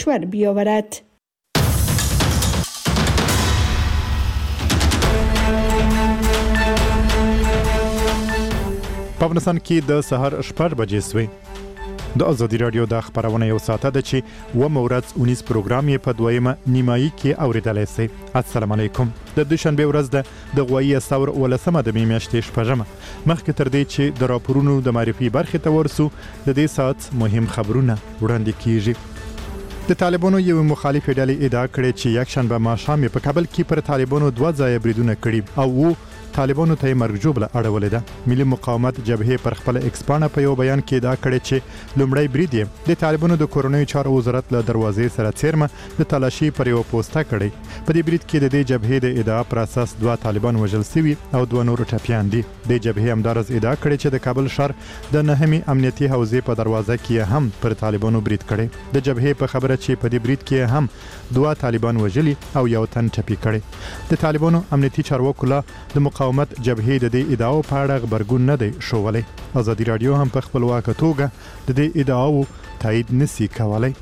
چون بیاورد. په افغانستان کې د سهار 8 بجې سوې. د ازادي رادیو د خبرونه یو ساعت ده چې و مورز 19 پروګرام یې په دویمه نیمایي کې اوریدلای شئ. السلام علیکم. د دوشنبه ورځ د غوایي ثور ولسمه د میاشتې شپږمه. مخکې تر دې چې د راپورونو د معرفي برخې ته ورسو، د دې ساعت مهم خبرونه وړاندې کیږي. د طالبانو یو مخالف ډلې ادعا کړې چې یک شنبه ماښام په کابل کې پر طالبانو 2 ځای بریدونه کړي او طالبانو ته مرګ جوړه اړولې ده. ملي مقاومت جبهه پر خپل ایکسپانه په یو بیان کې دا کړی چې لومړی برید یې د طالبانو د کورونی چارو وزارت له دروازې سره څیرمه د تلاشي پر یو پوسټه کړی. په دې برید کې د دې جبهه د ادعا پر اساس 2 طالبان وژل شوي او 2 نور ټپيان دي. د جبهه همدارس ادعا کړی چې د کابل شهر د نهمي امنیتي حوزې په دروازه کې هم پر طالبانو برید کړی. د جبهه په خبره چې په دې برید کې هم 2 طالبان وژلي او یو تن ټپي کړی. د طالبانو امنیتي چارواکو له د مقاومت جبهه د دې ادعاو په اړه خبرګون نه دی شوولی. ازادي رادیو هم په خپلواک توګه د دې ادعاو تایید نسی کولای.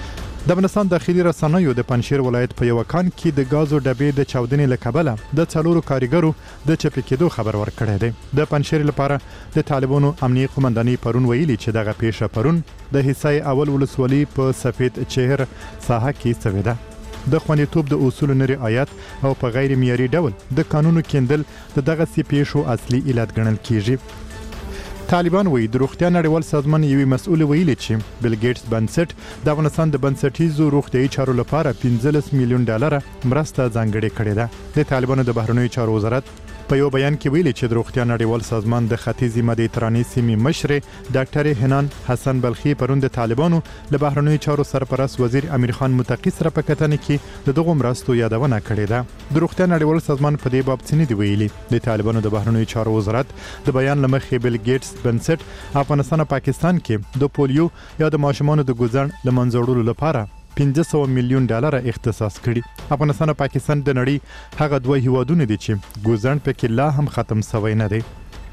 د افغانستان داخلي رسنیو د پنځشیر ولایت په یو کان کې د غازو ډبې د چاودنې لکبله د 4 کارګرو د چپی کېدو خبر ورکړی دی. د پنځشیر لپاره د طالبانو امنیي قومنداني پرون ویلي چې دغه پیښه پرون د حصای اول ولسوالۍ په سفید چهر ساحه کې شوې ده. د خوندیتوب د اصول نه رعایت او په غیر معیاري ډول د قانونو کېندل د دغه پیښو اصلي علت ګڼل کیږي. طالبان وایي د روغتیا نړیوال سازمان یوې مسؤل ویلي چې بیل ګیټس بنسټ د افغانستان د بنسټیزو روغتیايي چارو لپاره 15 میلیون ډالر مرسته ځانګړې کړې ده. د طالبانو د بهرنیو چارو وزارت په یو بیان کې ویلي چې د روغتیا نړیوال سازمان د ختیځي مدیترانې سیمې مشر ډاکټر حنان حسن بلخي پرون د طالبانو له بهرنیو چارو سرپرست وزیر امیر خان متقی سره په کتنه کې دغه مرستو یادونه کړې ده. د روغتیا نړیوال سازمان په دې باب څه نه دی ویلي. د طالبانو د بهرنیو چارو وزارت د بیان لمخې بیل ګیټس بنسټ افغانستان او پاکستان کې د پولیو یا د ماشومانو د ګوزن لمنځوړلو لپاره 500 میلیون ډالر اختصاص کړي. افغانستان او پاکستان د نړۍ هغه 2 هیوادونه دي چې ګوزن پکې لا هم ختم شوی نه دی.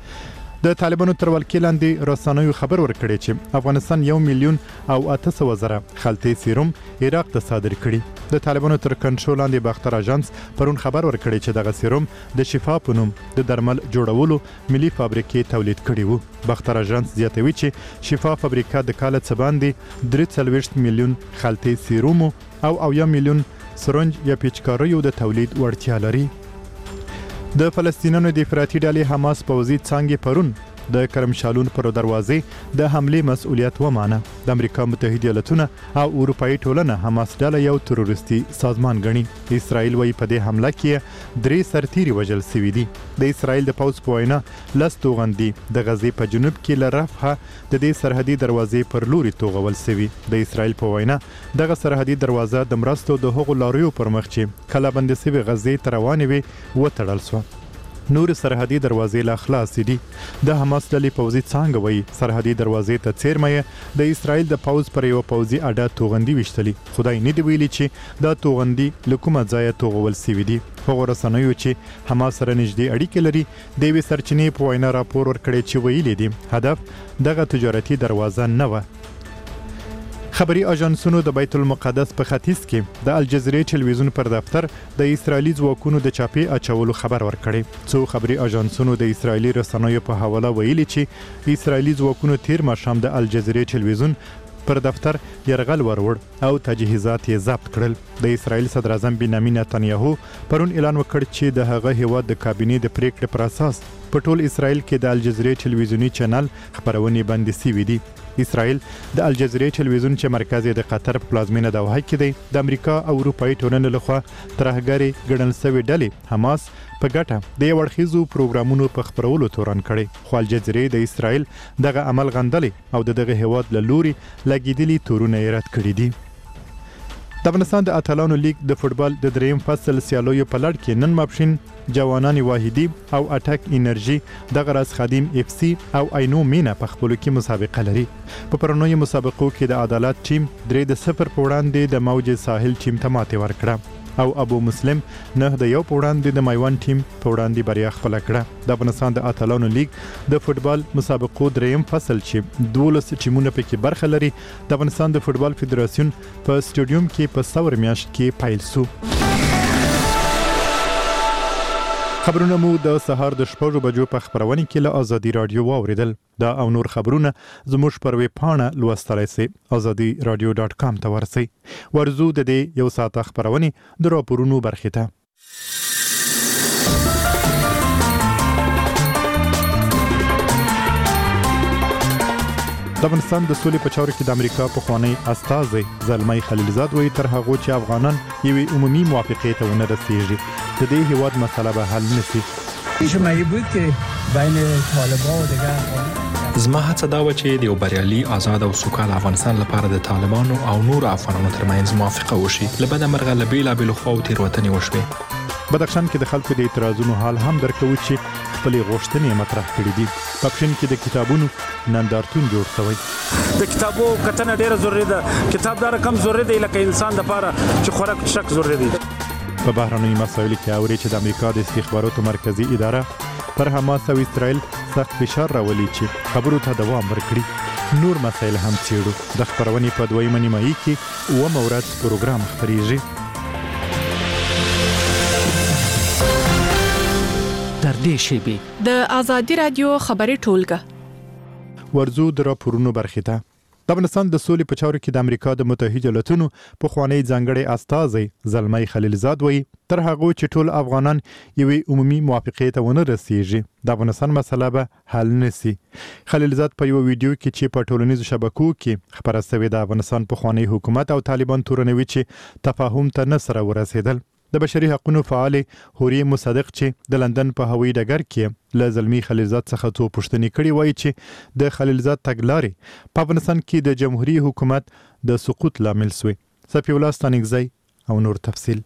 د طالبانو تر ولکې لاندې رسنیو خبر ورکړي چې افغانستان 1 میلیون او 800,000 خلطې سیروم عراق ته صادر کړي. د طالبانو تر کنټرول لاندې باختر اژانس پرون خبر ورکړي چې دغه سیروم د شفا په نوم د درمل جوړولو ملي فابریکې تولید کړي وو. باختر اژانس زیاتوي چې شفا فابریکه د کال څخه باندې 43 میلیون خلطې سیروم او 1 میلیون سرنج یا پیچکاریو د تولید وړتیا لري. د فلسطینیانو د افراطي ډلې حماس پوځي څانګې پرون د کرم شالون پر دروازې د حمله مسؤلیت ومانه. د امریکا متحده ایالاتونه او اروپאי ټولنه حماس ډله یو تروریستي سازمان ګڼي. اسرائیل وايي په دې حمله کې 3 سرتیري وژل شوي دي. د اسرائیل د پوځ په وینا لس توغندي د غزې په جنوب کې لرفه د دې سرحدي دروازې پر لوري توغول شوي. د اسرائیل په وینا دغه سرحدي دروازه د مرستو د هغو لاریو پر مخ چې کله بند شوی غزې ته روانې وي وتړل شو. نور سرحدي دروازې لا خلاص دي. د حماس ډلې پوځي څانګه وایي سرحدي دروازې ته څیرمه د اسرائیل د پوځ پر یو پوځي اډه توغندي وشتلي. خدای نه دی ویلي چې دا توغندي لکومه ځای توغول شوی دي. هغه رسنیو چې حماس سره نږدې اړیکې لري د یوې سرچینې په وینا راپور ورکړی چې ویلي دي هدف دغه تجارتي دروازه نه و. خبري اژانسونو د بیت المقدس په ختیځ کې د الجزیرې ټلویزیون پر دفتر د اسرایلی ځواکونو د چاپی اچولو خبر ورکړی. څو خبري اژانسونو د اسرایلی رسنیو په حواله ویلي چې اسرایلی ځواکونو تیر ماښام د الجزیرې ټلویزیون پر دفتر يرغل وروړ او تجهیزات یې ضبط کړل. د اسرایل صدر اعظم بنیامین نتنیاهو پرون اعلان وکړ چې د هغه هیواد د کابینې د پریکړې پر اساس په ټول اسرایل کې د الجزیرې ټلویزیونی چینل خبرونه بندي شوي دي. اسرائیل د الجزیرې ټلویزیون چې مرکز د قطر په پلازمینه دوحه کې دی د امریکا او اروپאי ټولنې لخوا ترهګری ګڼل شوی ډلې حماس په ګټه د وړخیزو پروګرامونو په خبرولو تورن کړي. خو الجزیرې د اسرائیل دغه عمل غندلې او دغه هیواد له لوري لګیدلي تورونه یې رد کړي دي. د افغانستان د اتلانو لیگ د فوتبال د دریم فصل سیالیو په لړ کې نن ماپښین جوانان واحدی او اټک انرژي د غرض خادم اف سی او اینو مینا په خپل کې مسابقه لري. په پرونی مسابقو کې د عدالت ټیم 3-0 په وړاندې د موج ساحل ټیم ته ماتې ورکړه. او ابو مسلم 9-1 په وړاندې د میوان ټیم په وړاندې بریا خپل کړه. د افغانستان د اتلانو لیگ د فوتبال مسابقو دریم فصل چې 12 ټیمونه پکې برخه لري د افغانستان د فوتبال فدراسیون په سټیډیوم کې په سور میاشت کې پیل شو. خبرونه مو د سهار د 6 بجو په خبرونه کې له ازادي رادیو واوریدل. دا او نور خبرونه زموږ پر ویب پاڼه لوستلای شئ azadiradio.com ته ورسئ. ورزو د دې یو ساعت خبرونه د راپورونو برخه ته. د افغانستان د سولې په چارو کې د امریکا پخوانی استازی زلمی خلیلزاد وایي تر هغه چې افغانان یوې عمومي موافقې ته ونه رسیږي د دې هیواد مسله به حل نشي. شمایی بود که بین طالبان و دیگر زما هڅه دا و چې د یو بریالي آزاد او سوکاله افغانستان لپاره د طالبانو او نور افغانانو ترمنځ موافقه وشي. له بده مرغه له بېلابېلو خواو تېروتنې وشوې. بدخشان کې د خلکو د اعتراضونو حال هم درکوي چې خپلې غوښتنې مطرح کړې دي. په پښین کې د کتابونو نندارتون جوړ شوی. د کتابو کتنه ډیره ضروري ده. کتاب دا رقم ضروري دی لکه انسان لپاره چې خوراک شک ضروري دی. په بهرنیو مسایلو کې اوري چې د امریکا د استخباراتو مرکزی اداره پر حماس او اسرائیل سخت فشار راولي چې خبرو ته دوام ورکړي. نور مسایل هم څېړو. د خبرونې په دویمه نیمایي کې اوومه ورځ پروګرام خپریږي. تر دې شیبې د ازادي رادیو خبري ټولګه ورزو د راپورونو برخه ته. د افغانستان د سولې په چارو کې د امریکا د متحده ایالاتونو پخوانی ځانګړی استازی زلمی خلیلزاد وایي تر هغه چې ټول افغانان یوې عمومي موافقې ته ونه رسیږي د افغانستان مسله به حل نشي. خلیلزاد په یو ویډیو کې چې په ټولنیزو شبکو کې خبره شوې د افغانستان پخوانی حکومت او طالبان تورنوي چې تفاهم ته نه سره ورسېدل. د بشري حقوقو فعال هوري مصدق چې د لندن په هوایي ډګر کې له زلمی خلیلزاد څخه څو پوښتنې کړې وایي چې د خلیلزاد تګلارې په افغانستان کې د جمهوریت حکومت د سقوط لامل شوی. صفی الله ستانګزی او نور تفصیل.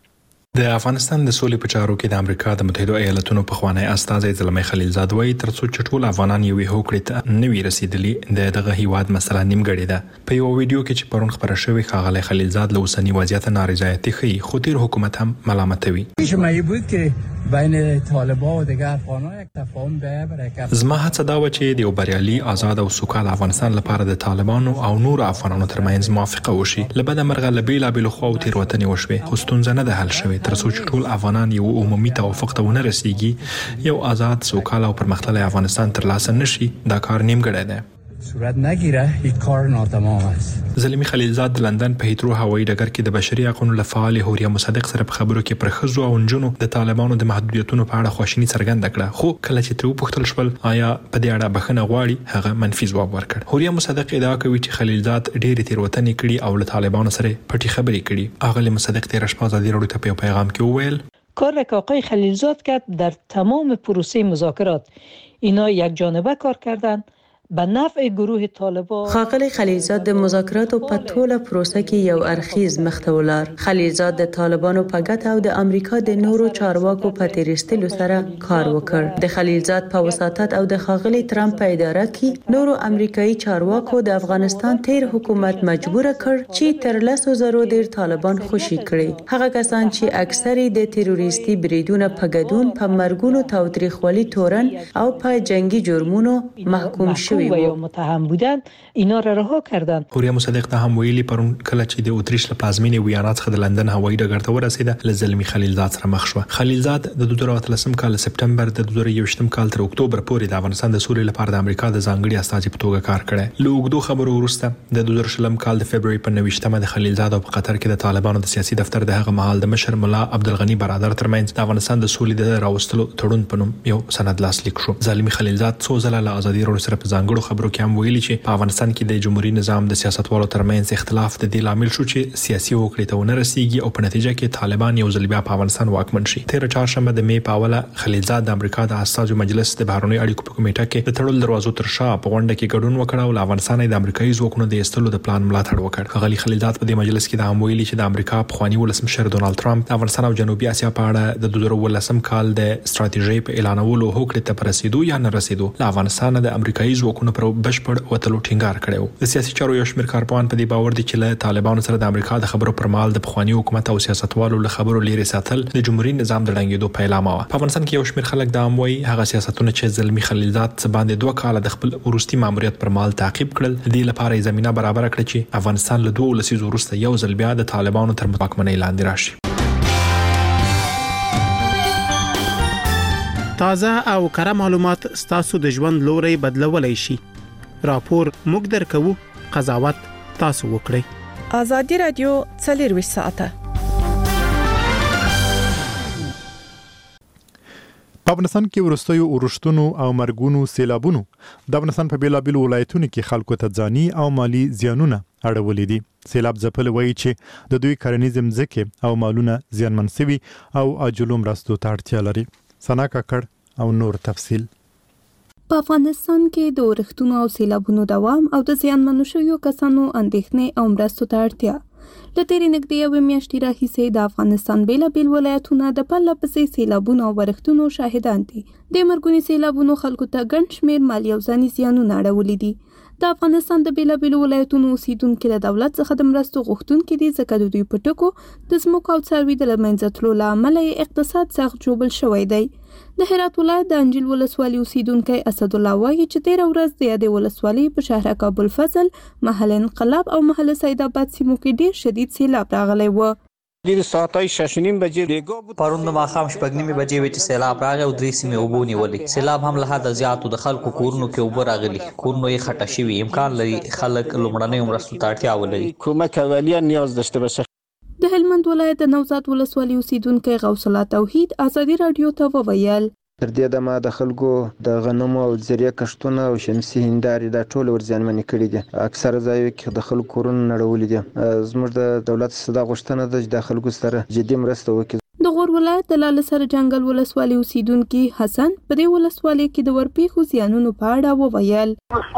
د افغانستان د سولې په چارو کې د امریکا د متحده ایالاتونو پخوانی استازی زلمی خلیلزاد وایي ترڅو چې ټول افغانان یوې هوکړې ته نه وي رسیدلي دغه هیواد مسله نیمګړې ده. په یو ویډیو کې چې پرون خبره شوې ښاغلی خلیلزاد له اوسني وضعیت نارضایتي ښیي خو تیر حکومت هم ملامتوي. شمایی بود که بین طالبان و دیگر افغانان یک تفاهم به زما هڅه دا و چې د یو بریالي آزاد او سوکاله افغانستان لپاره د طالبانو او نور افغانانو ترمنځ موافقه وشي. له بده مرغه له بېلابېلو خواو تېروتنې وشوې خو ستونزه نه ده حل شوې ترڅو چې ټول افغانان یو عمومي توافق ته ونه رسیږي یو آزاد سوکاله او پرمختللی افغانستان ترلاسه نشي دا کار نیمګړی دی. صورت نگیره یک کار ناتمام است. زلمی خلیلزاد د لندن په هیترو هوایي ډګر کې د بشري حقوقو لپاره هوریا مصدق سره په خبرو کې پر ښځو او نجونو د طالبانو د محدودیتونو په اړه خواشیني څرګنده کړه خو کله چې تر وپوښتل شول آیا په دې اړه بخښنه غواړي هغه منفي ځواب ورکړ. هوریا مصدق ادعا کوي چې خلیلزاد ډېرې تېروتنې کړې او له طالبانو سره پټي خبرې کړې. اغلی مصدق تیر شپه ازادي راډیو ته په پیغام کې وویل کار که آقای خلیلزاد کرد در تمام پروسه مذاکرات اینا یک جانبه کار کردند به نفع گروه طالبان. ښاغلی خلیلزاد د مذاکراتو په ټوله پروسه کې یو اړخیز مخته ولاړ. خلیلزاد د طالبانو په ګټه او د امریکا د نورو چارواکو په تیرستلو سره کار وکړ. د خلیلزاد په وساطت او د ښاغلي ترامپ په اداره کې نورو امریکایي چارواکو د افغانستان تیر حکومت مجبور کړ چې تر 100,000 ډیر طالبان خوشي کړي. هغه کسان چې اکثري د تروریستي بریدونو په ګډون په مرګونو تاوتریخوالي تورن او په جنگي جرمونو محکوم شوي و یا متهم بودند اینا را رها کردند. هوریا مصدق ته هم ویلي پرون کله چې د اتریش له پلازمینې ویانا څخه د لندن هوایي ډګر ته ورسېده له زلمی خلیلزاد سره مخ شو. خلیلزاد د 2013 کال سپټمبر د 2021 کال تر اکتوبر پورې د افغانستان د سولې لپاره د امریکا د ځانګړي استازي په توګه کار کړی. له اوږدو خبرو وروسته د 2020 کال د فبرवरी په 29مه د خلیلزاد او په قطر کې د طالبانو د سیاسي دفتر د هغه مهال د مشر ملا عبدالغنی برادر ترمنځ د افغانستان د سولې د راوستلو تړون په نوم یو سند لاسلیک شو. زلمی خلیلزاد څو ځله له ازادي راډیو سره په ځانګړو خبرو کې هم ویلي چې په افغانستان کې د جمهوریت نظام د سیاستوالو ترمنځ اختلاف د دې لامل شو چې سیاسي هوکړې ته ونه رسیږي او په نتیجه کې طالبان یو ځل بیا په افغانستان واکمن شي. تیر چهارشنبه د می په اوله خلیلزاد د امریکا د استازو مجلس د بهرنیو اړیکو په کمیټه کې د تړل دروازو تر شا په غونډه کې ګډون وکړ او له افغانستان د امریکایي ځواکونو د ایستلو د پلان ملاتړ وکړ. غلی خلیلزاد په دې مجلس کې د هم ویلي چې د امریکا پخوانی ولسمشر ډونالد ټرمپ د افغانستان او جنوبي اسیا په اړه د 2019 کال د ستراتیژۍ په اعلانولو هوکړې ته رسیدو یا نه رسیدو له افغانستان د امریکایي ځواکونو ځواکونو پر بشپړ وتلو ټینګار کړی و. د سیاسي چارو یو شمېر کارپوهان په دې باور دي چې له طالبانو سره د امریکا د خبرو پر مهال د پخوانی حکومت او سیاستوالو له خبرو لري ساتل د جمهوریت نظام د ړنګېدو پیلامه و. په افغانستان کې یو شمېر خلک دا هم وایي هغه سیاستونه چې زلمی خلیلزاد څه باندې 2 کاله د خپل وروستي ماموریت پر مهال تعقیب کړل د دې لپاره زمينه برابر کړه چې افغانستان له 2 لسیزو وروسته یو ځل بیا د طالبانو تر واکمنۍ لاندې راشي. تازه او کره معلومات ستاسو د ژوند لوري بدلولای شي. راپور موږ درکو، قضاوت تاسو وکړئ. ازادي رادیو 24 ساعته. په افغانستان کې ورستیو اورښتونو او مرګونو سیلابونو د افغانستان په بیلابیلو ولایتونو کې خلکو ته ځاني او مالی زیانونه اړولې دي. سیلاب ځپل وایي چې د دوی کرنیز مځکې او مالونه زیانمن شوي او عاجلو مرستو ته اړتیا لري. ثنا کاکړ او نور تفصیل. په افغانستان کې د اورښتونو او سیلابونو دوام او د زیانمنو شویو کسانو اندېښنې او مرستو ته اړتیا. د تیرې نږدې یوې میاشتې راهیسې د افغانستان بیلابیل ولایتونه د پرله پسې سیلابونو او ورښتونو شاهدان دي. د مرګوني سیلابونو خلکو ته ګڼ شمېر مالي او ځاني زیانونه اړولي دي. د افغانستان د بیلابیلو ولایتونو اوسیدونکي له دولت څخه د مرستو غوښتونکي دي ځکه د دوی په ټکو د ځمکو او څاروي د له منځه تلو له امله یې اقتصاد سخت ژوبل شوی دی. د هرات ولایت د انجیل ولسوالۍ اوسیدونکی اسدالله وایي چې تېره ورځ د یادې ولسوالۍ په شهرک ابوالفضل، محل انقلاب او محل سیدآباد سیمو کې ډېر شدید سیلاب راغلی و. د ساعتای 6:30 بجې پرون د ماښام 6:30 بجې وې چې سیلاب راغی او 3 سیمې اوبو نیولې. سیلاب هم له حده زیاتو د خلکو کورونو کې اوبه راغلي، کورونه یې خټه شوي. امکان لري خلک لومړنیو مرستو ته اړتیا ولري. کمک اولیه نیاز داشته باشه. د هلمند ولایت د نوزاد ولسوالۍ اوسیدونکی غوث الله توحید ازادي رادیو ته وویل تر دې دمه د خلکو د غنمو او زریع کښتونه او شمسي هندارې دا ټول ورزیانمنې کړي دي. اکثره ځایو کې د خلکو کورونه نړولي دي. زموږ د دولت څخه دا غوښتنه ده چې د خلکو سره جدي مرسته وکړي. د غور ولایت د لاله سره جنگل ولسوالۍ اوسیدونکي حسن په دې ولسوالۍ کې د ورپېښو زیانونو په اړه وویل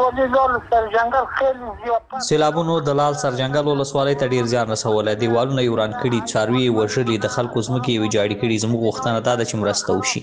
سیلابونو د لال سر جنگل ولسوالۍ ته ډیر زیان رسولی. دیوالونه یې وران کړي، څاروي یې وژلي، د خلکو ځمکې یې ویجاړې کړي. زموږ غوښتنه دا ده چې مرسته وشي.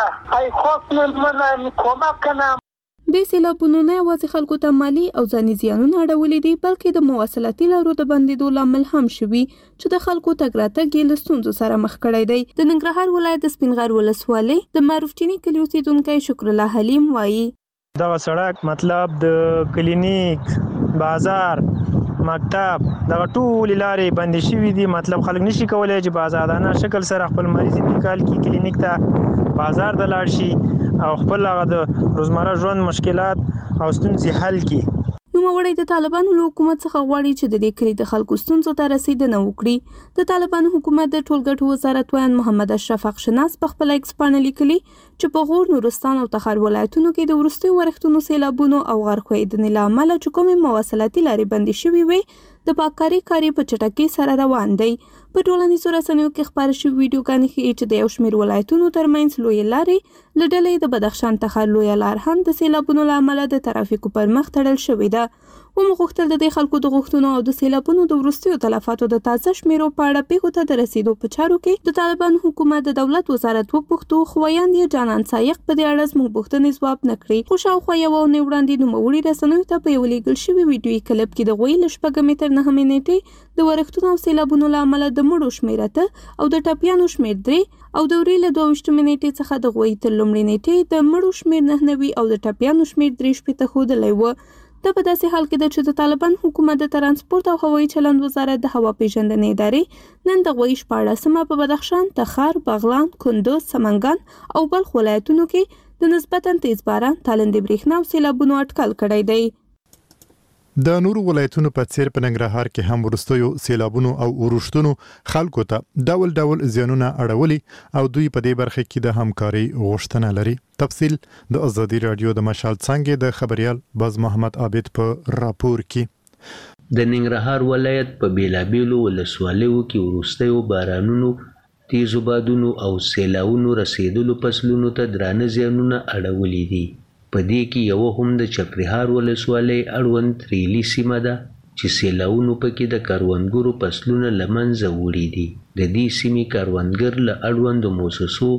د سیلابونو نه یوازې خلکو ته مالی او ځاني زیانونه اړولي دي بلکې د مواصلاتي لارو د بندېدو لامل هم شوي چې د خلکو تګ راتګ یې له ستونزو سره مخ کړی دی. د ننګرهار ولایت د سپین غر ولسوالۍ د معروف چیني کلي اوسیدونکی شکر الله حلیم وایي دغه سړک مطلب د کلینیک، بازار، مکتب دغه ټول لارې بندې شوي دي. مطلب خلک نشي کولای چې په آزادانه شکل سره خپل مریض انتقال کړي کلینیک ته، بازار ته لاړ شي او خپل هغه د روزمره ژوند مشکلات او ستونزې حل کړي. نوموړی د طالبانو له حکومت څخه غواړي چې د دې کلي د خلکو ستونزو ته رسیدنه وکړي. د طالبانو حکومت د ټولګټو وزارت ویان محمد اشرف اخشناس په خپل ایکس پاڼه لیکلي چې په غور، نورستان او تخار ولایتونو کې د وروستیو ورښتونو، سیلابونو او غرق ښویدنې له امله چې کومې مواصلاتي لارې بندې شوې وې د پاککارۍ کار یې په چټکۍ سره روان دی. په ټولنیزو رسنیو کې خپاره شوي ویډیوګانې ښیي چې د یو شمېر ولایتونو ترمنځ لویې لارې له ډلې د بدخشان تخار لویه لار هم د سیلابونو له امله د ترافیکو پر مخ تړل شوې ده. ومو غوښتل د دې خلکو د غوښتنو او د سیلابونو د وروستیو تلفاتو د تازه شمیرو په اړه پیښو ته د رسیدو په چارو کې د طالبانو حکومت د دولت وزارت وپوښتو، خو ویاند یې جانان سایق په دې اړه زموږ پوښتنې ځواب نه کړي. خو شاوخوا یوه اونۍ وړاندې نوموړي رسنیو ته په یو لیږل شوي ویډیویي کلپ کې د هغوی له 6 تر 9 نیټې د ورښتونو او سیلابونو له امله د مړو شمېر 8 او د ټپیانو شمېر 3 او د ورې له 22 نیټې څخه د هغوی تر لومړۍ نیټې د مړو شمېر 99 او د ټپیانو شمېر 3 ښودلی و. دا په داسې حال کې ده چې د طالبان حکومت د ترانسپورت او هوایي چلند وزارت د هوا پیژندنې ادارې نن د هغوی 14 په بدخشان، تخار، بغلان، کندوز، سمنګان او بلخ ولایتونو کې د نسبتاً تیز باران، تالندې برېښنا او سیلابونو اټکل کړی دی. د نورو ولایتونو په څیر په ننګرهار کې هم وروستیو سیلابونو او اورښتونو خلکو ته ډول ډول زیانونه اړولي او دوی په دې برخه کې د همکاري غوښتنه لري. تفصیل د ازادي رادیو د مشال څنګه د خبريال باز محمد عابد په راپور کې. د ننګرهار ولایت په بیلابیلو ولسوالیو کې وروستیو بارانونو، تیزو بادونو او سیلاونو رسیدلو فصلونو ته درانه زیانونه اړولي دي. په دې کې یو هم د چپرهار ولسوالۍ اړوند ریلی سیمه ده چې سیلاونو پکې د کروندګرو فصلونه له منځه وړي دي. د دې سیمې کروندګر له اړوندو موسسو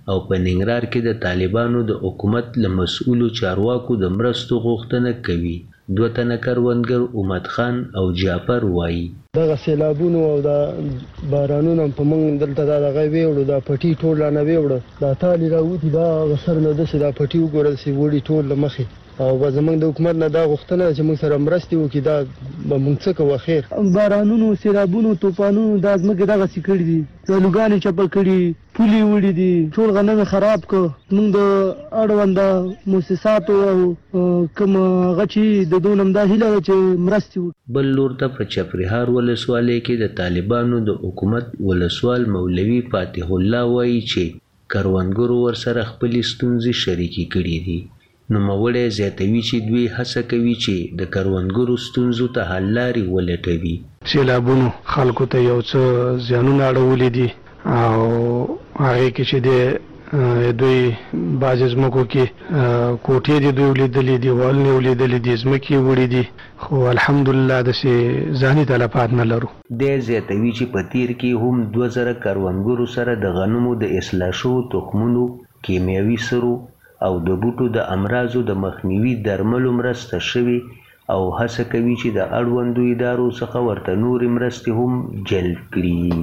او په ننګرهار کې د طالبانو د حکومت له مسؤلو چارواکو د مرستو غوښتنه کوي. دوه تنه کروندګر امت خان او جعفر وایي دغه سیلابونو او د بارانونو په موږ دلته دغه ویوړو د پټي ټول نه ویوړو دا تالي راوتی دا غسر نه د سیدا پټي وګورل سی وړي ټول لمخې او زمونږ د حکومت نه دا غوښتنه چې موږ سره مرستې وکړي دا به موږ څه کوو خیر بارانونو سیلابونو طوفانونو دا ځمکې دغه سي کړي دي لوګانې چپه کړي پولي وړي دي ټول غنم خراب کو موږ د اړوند مؤسساتو او کوم غچي د دونم دا هیله چې مرستې بل لور ته په چپرهار ولسوالۍ کې د طالبانو د حکومت ولسوال مولوي فاتح الله وایي چې کروندګرو ورسره خپل ستونزې شریکې کړي دي. نو مولوي زیاتوي چې دوی هڅه کوي چې د کروندګرو ستونزو ته حل لارې ولټوي. سیلابونو خلکو ته یو څه زیانونه اړولي دي او هغه کې چې د دوی بعض ځمکو کې کوټې دي دوی ولیدلې دي والنې ولیدلې دي ځمکې وړي دي خو الحمدلله داسې ځاني تلفات نه لرو. د زیاتوي چې په تیر کې هم 2000 کروندګرو سره د غنمو د اصلاح شوو تخمونو کیمیاوي سرو او د بوټو د امراضو د مخنیوي درملو مرسته شوي او هڅه کوي چې د اړوندو ادارو څخه ورته نورې مرستې هم جلب کړي.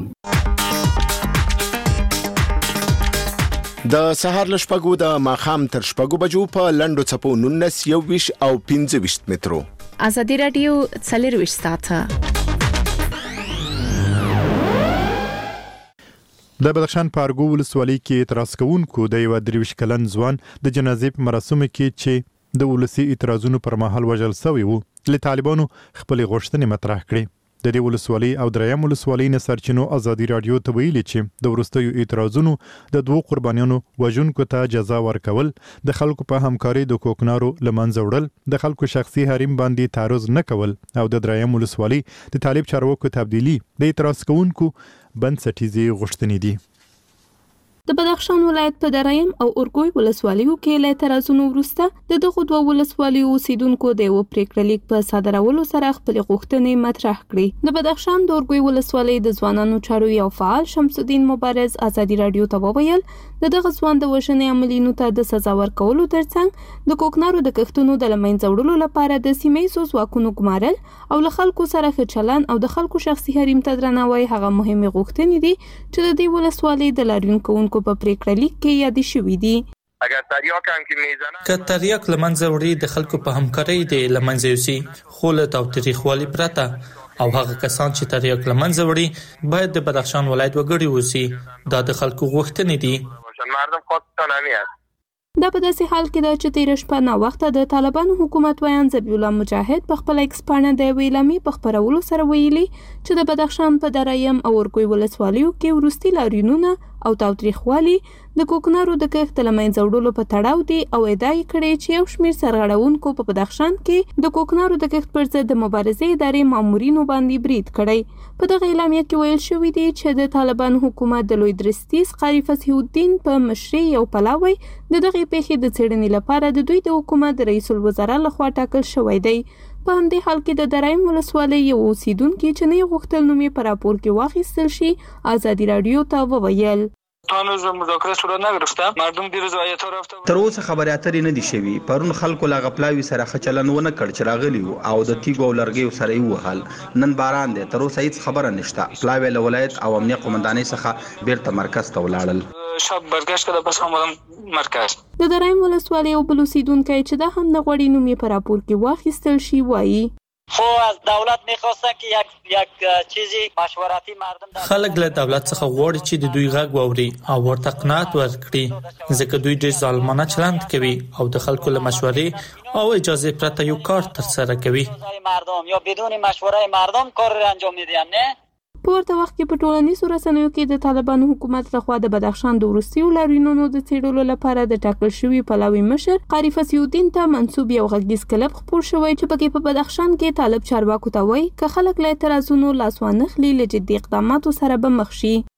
د سهار له شپږو د ماښام تر شپږو بجو په لنډو څپو 19 21 او 25 مترو. ازادي رادیو 24 ساعته. د بدخشان په ارګو ولسوالۍ کې اعتراض کوونکو د یو 23 کلن ځوان د جنازې په مراسمو کې چې د ولسي اعتراضونو پر مهال وژل شوی وو له طالبانو خپل غوښتنې مطرح کړې. د دې ولسوالۍ او دریم ولسوالۍ نه سرچینو ازادي رادیو ته ویلي چې د وروستیو اعتراضونو د دوو قربانیانو وژونکو ته جزا ورکول، د خلکو په همکاري د کوکنارو لمنځه وړل، د خلکو شخصي حریم باندې تعرض نه کول او د دریم ولسوالۍ د طالب چارواکو تبدیلی د اعتراض کوونکو بنسټیزې غوښتنې دي. د بدخشان ولایت په دریم او اورګوی ولسوالیو کې له اعتراضونو وروسته د دغه دوه ولسوالیو اوسیدونکو د یو پریکړه لیک په صادرولو سره خپل غوښتنې مطرح کړې. د بدخشان د اورګوی ولسوالۍ د ځوانانو چارو یو فعال شمس الدین مبارز ازادي رادیو ته وویل دغه ځوان د وژنې عملینو ته د سزا ورکولو ترڅنګ د کوکنارو د کښتونو د لمنځه وړلو لپاره د سیمې ځواکونو ګمارل او له خلکو سره ښه چلند او د خلکو شخصي حریم ته درناوی هغه مهمه غوښتنې دي چې د دې ولسوالۍ د لاریون کوونکو په پریکړه لیک کې یاد شوي دي. که تریاک لمنځه وړي د خلکو په همکارۍ د لمنځه یوسي خو له تاوتریخوالي پرته او هغه کسان چې تریاک لمنځه وړي باید د بدخشان ولایت وګړي اوسي. دا د خلکو غوښتنې دي. دا په داسې حال کې ده چې تیر شپه نا وخته د طالبانو حکومت ویان ذبیح الله مجاهد په خپل ایکس پاڼه د ویلامي په خبرولو سره ویلي چې د بدخشان په دریم او اورګوی ولسوالیو کې ورستي لاریونونه او تاوتریخوالي د کوکنارو د کښت لمنځه وړلو په تړاو دي او ادعا کړې چې یو شمېر سرغړونکو په بدخشان کې د کوکنارو د کښت پر ضد د مبارزې ادارې مامورینو باندې برید کړی. په دغه اعلامیه کې ویل شوی دی چې د طالبان حکومت د لوی درستیز قاری فصیح الدین په مشرۍ یو پلاوی د دغه پیښې د څېړنې لپاره د دوی د حکومت رئیس الوزرا لخوا ټاکل شوی دی. په همدې حال کې د دریم ولسوالۍ یو اوسیدونکي چې نه غوښتل نوم یې په راپور کې واخیستل شي ازادي رادیو ته وویل تر اوسه خبرې اترې نه دي شوي. پرون خلکو لا غپلاوي سره خچلن ونه کړ چې راغلی او د تیګو لرګیو سره یې وهل. نن باران دی. تر اوسه هیڅ خبره نشته. پلاوي له ولایت او امنیه قومندانۍ څخه بیرته مرکز ته ولاړل. شب برگشت کده پس همون مرکز. د دریم ولسوالۍ او بل اوسیدونکی چې دا هم نه غواړي نوم یې په راپور کې واخیستل شي وایي خو از دولت میخواستن که یک چیزی مشورتی مردم خلک له دولت څخه غواړي چې د دوی غږ واوري او ورته قناعت ورکړي ځکه دوی ډېر ظالمانه چلند کوي او د خلکو له مشورې او اجازه پرته یو کار ترسره کوي. مردم یا بدون مشوره مردم کار را انجام میدن. نه په ورته وخت کې په ټولنیزو رسنیو کې د طالبانو حکومت لخوا د بدخشان د وروستیو لاریونونو د څېړلو لپاره د ټاکل شوي پلاوي مشر قاری فصیح الدین ته منسوب یو غږیز کلپ خپور شوی چې پکې په بدخشان کې طالب چارواکو ته وایي که خلک له اعتراضونو لاس وانخلي له جدي اقداماتو سره به مخ شي.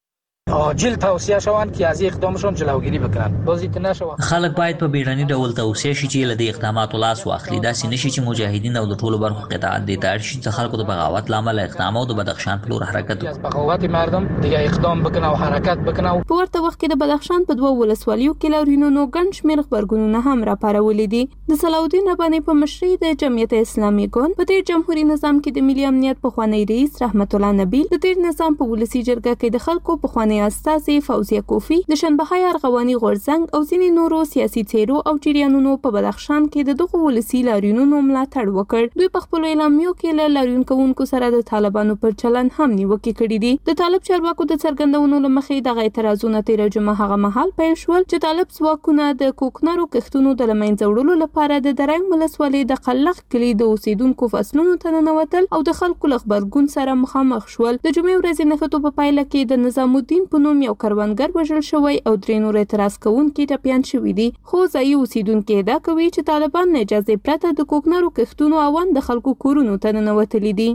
عاجل توصیه شوند که از اقدامشون جلوگیری بکنند بازیت نشوه. خلک باید په بیړني ډول توصیه شي چې له دې اقداماتو لاس واخلي. داسې نشي چې مجاهدین او د ټولو برخو قطاعت دې ته اړ شي چې خلکو د بغاوت له امله اقدام او د بدخشان په لور حرکت وکړي. بغاوت مردم دیگه اقدام بکنه او حرکت بکنه. په ورته وخت کې د بدخشان په دوه ولسوالیو کې لاریونونو ګڼ شمېر خبرګونونه هم راپارولي دي. د صلاحالدین رباني په مشرۍ د جمعیت اسلامي ګوند په تیر جمهوریت نظام کې د ملي امنیت پخوانی رئیس رحمت الله نبیل د تیر نظام په ولسی جرګه کې د خلکو پخوانی استازي فوزیه کوفی د شنبه ارغواني غورځنګ او ځینې نورو سیاسي څیرو او جریانونو په بدخشان کې د دغه ولسی لاریونونو ملاتړ وکړ. دوی په خپل اعلامیو کې له لاریون کوونکو سره د طالبانو پر چلن هم نیوکې کړې دي. د طالب چارواکو د څرګندونو لمخې دغه اعتراضونه تیر جمعه هغه مهال پیل شول چې طالب ځواکونه د کوکنارو کښتونو د لمنځه وړلو لپاره د درنګ ولسوالۍ د قلق کلي د اوسیدونکو فصلونو ته ننوتل او د خلکو له غبرګون سره مخامخ شول. د جمعې ورځې نښتو په پایله کې د نظام الدین په نوم یو کروندګر وژل شوی او درې نور اعتراض کوونکي ټپیان شوي دي. خو ځایي اوسیدونکي ادعا کوي چې طالبان له اجازې پرته د کوکنارو کښتونو اون د خلکو کورونو ته ننوتلي دي.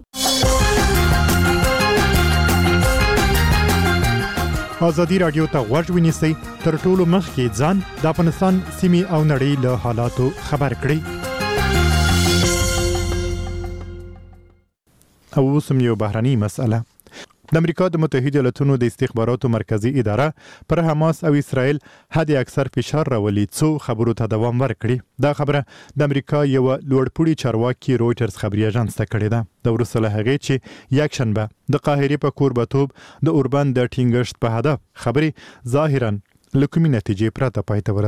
ازادي راډیو ته غوږ ونیسئ تر ټولو مخکې ځان د افغانستان سیمې او نړۍ له حالاتو خبر کړئ. او اوس هم یو بهرنۍ مسأله. د امریکا د متحده ایالاتونو د استخباراتو مرکزی اداره پر حماس او اسرائیل حد اکثر فشار راولي څو خبرو ته دوام ورکړي. دا خبره د امریکا یو لوړپوړي چارواکي رويټرز خبري اژانس ته کړې ده. د وروسته له هغې چې یک شنبه د قاهرې په کوربتوب د اوربند د ټینګښت په هدف خبري ظاهرا له کومې نتیجې پرته پای ته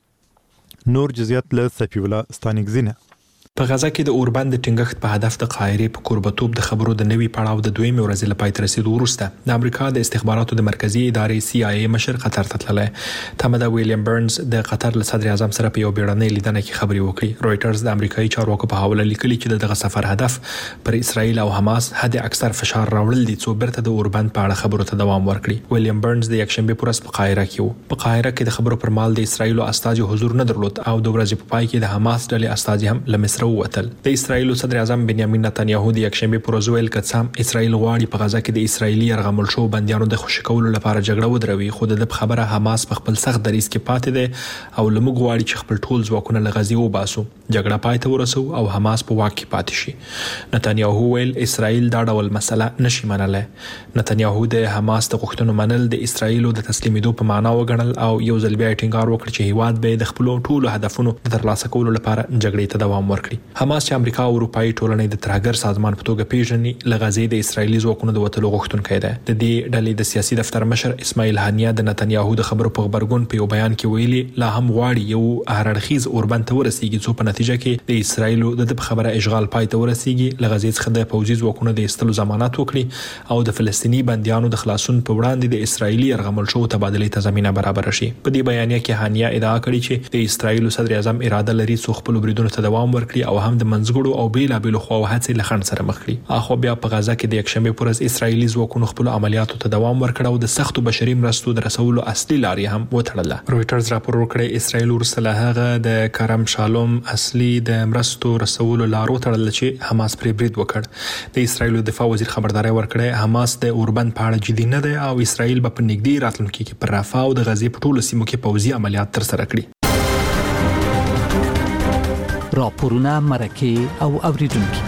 ورسېدې. نور جزئیات له صفی الله ستانکزینه. په غزا کې د اوربند د ټینګښت په هدف د قاهرې په کوربتوب د خبرو د نوي پړاو د دویمې ورځې لپاره تر رسیدو وروسته د امریکا د استخباراتو د مرکزی ادارې CIA مشر قطر ته تللی. تمدا ویلیام برنز د قطر له صدر اعظم سره په یو بیړنۍ لیدنه کې خبري وکړي. رويټرز د امریکایي چارواکو په حواله لیکلي چې دغه سفر هدف پر اسرائیل او حماس حد اکثر فشار راوړل دي څو برته د اوربند په اړه خبرو ته دوام ورکړي. ویلیام برنز د یکشنبه پر ورځ په قاهره کې وو. په قاهره کې د خبرو پر مال د اسرائیل استازي حضور نه درلود او د ورځې په پای کې د حماس ډلې استازي هم له مصر ووتل. اسرائیل صدر اعظم بنیامین نتانیاهو د یکشنبه پر ورځ ویل کڅام اسرائیل غواړي په غزا کې د اسرایلی یرغمل شو بندیانو د خوشی کولو لپاره جګړه ودروي. خو د خبره حماس په خپل سخت دریځ کې پاتې ده او لمغ غواړي چې خپل ټول ځواکونه له غزې وباسو، جګړه پای ته ورسو او حماس په واک کې پاتې شي. نتانیاهو ویل اسرائیل دا ډول مسله نشي منلای. نتانیاهو د حماس د غوښتنو منل د اسرائیل د تسلیمېدو په معنا وګڼل او یو ځل بیا ټینګار وکړ چې هیواد به د خپل ټولو هدفونو د ترلاسه کولو لپاره جګړې ته دوام ورکړي. حماس چې امریکا او اروپאי ټولنې د ترهګر سازمان په توګه پیژني لغزې د اسرایلی ځواکونو د وټلو غوښتونکي ده. د دې ډلې د سیاسي دفتر مشر اسماعیل هانیه د نتانیاهو د خبرو په خبرګون په یو بیان کې ویلي لا هم غواړي یو هررخیز اوربند ته ورسیږي څو په نتیجه کې د اسرایلو د خبره اشغال پای ته ورسیږي، لغزې څخه د پوځي ځواکونو د استلو ضمانت وکړي او د فلسطینی بندیانو د خلاصون په وړاندې د اسرایلی يرغمل شو تبادلې ته زمينه برابر شي. په دې بیانیه کې هانیه ادعا کړې چې د اسرایل صدر اعظم اراده لري څو خپل بریدونو ته دوام ورکړي او هم د منځګړو او بیلابېلو خواو هڅې لخند سره مخ کړي. اخو بیا په غزا کې د یکشنبه پر ورځ اسرایلی ځواکونو خپل عملیاتو ته دوام ورکړ او د سختو بشري مرستو د رسولو اصلي لارې هم وټړله. رويټرز راپور ورکړی اسرایل ورسله هغه د کرم شالوم اصلي د مرستو رسولو لارو تړل چې حماس پرې برید وکړ. د اسرایل دفاع وزیر خبرداري ورکړه حماس د اوربند په اړه جدي نه ده او اسرایل په نږدې راتلونکي کې پر رافا او د غزې په ټولو سیمو کې پوځي عملیات تر سره کړي. راپورونه مرکه او اوریدونکو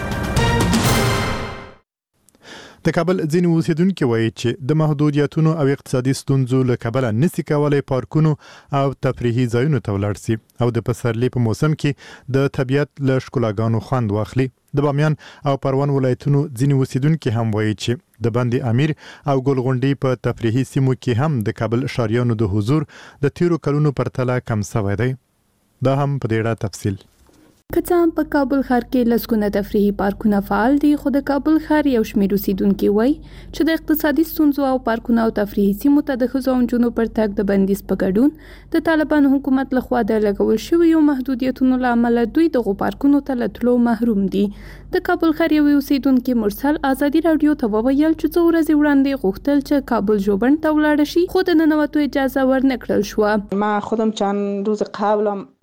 د کابل ځینې اوسیدونکو وایي چې د محدودیتونو او اقتصادي ستونزو له کبله نشي کولای پارکونو او تفریحي ځایونو ته ولاړ شي او د پسرلي په موسم کې د طبیعت له ښکلاګانو خوند واخلي. د بامیان او پروان ولایتونو ځینې اوسیدونکو هم وایي چې د بند امیر او ګلغونډي په تفریحي سیمو کې هم د کابل ښاریانو د حضور د تیرو کلونو پرتله کم شوی دی. دا هم په دې اړه تفصیل. کڅام په کابل ښار کې لسګونه تفریحي پارکونه فعال دي، خو د کابل ښار یو شمېر اوسیدونکي وایي چې د اقتصادي ستونزو او پارکونه او تفریحي سیمو ته د ښځو او نجونو پر تګ د بندیز په ګډون د طالبانو حکومت لخوا د لګول شویو محدودیتونو له امله دوی دغو پارکونو ته له تلو محروم دي. د کابل ښار یو اوسیدونکي مرسل ازادي راډیو ته وویل چې څو ورځې وړاندې غوښتل چې کابل ژوبڼ ته ولاړ شي خو د ننوتو اجازه ورنکړل شوه. ما خودم چند روز قبل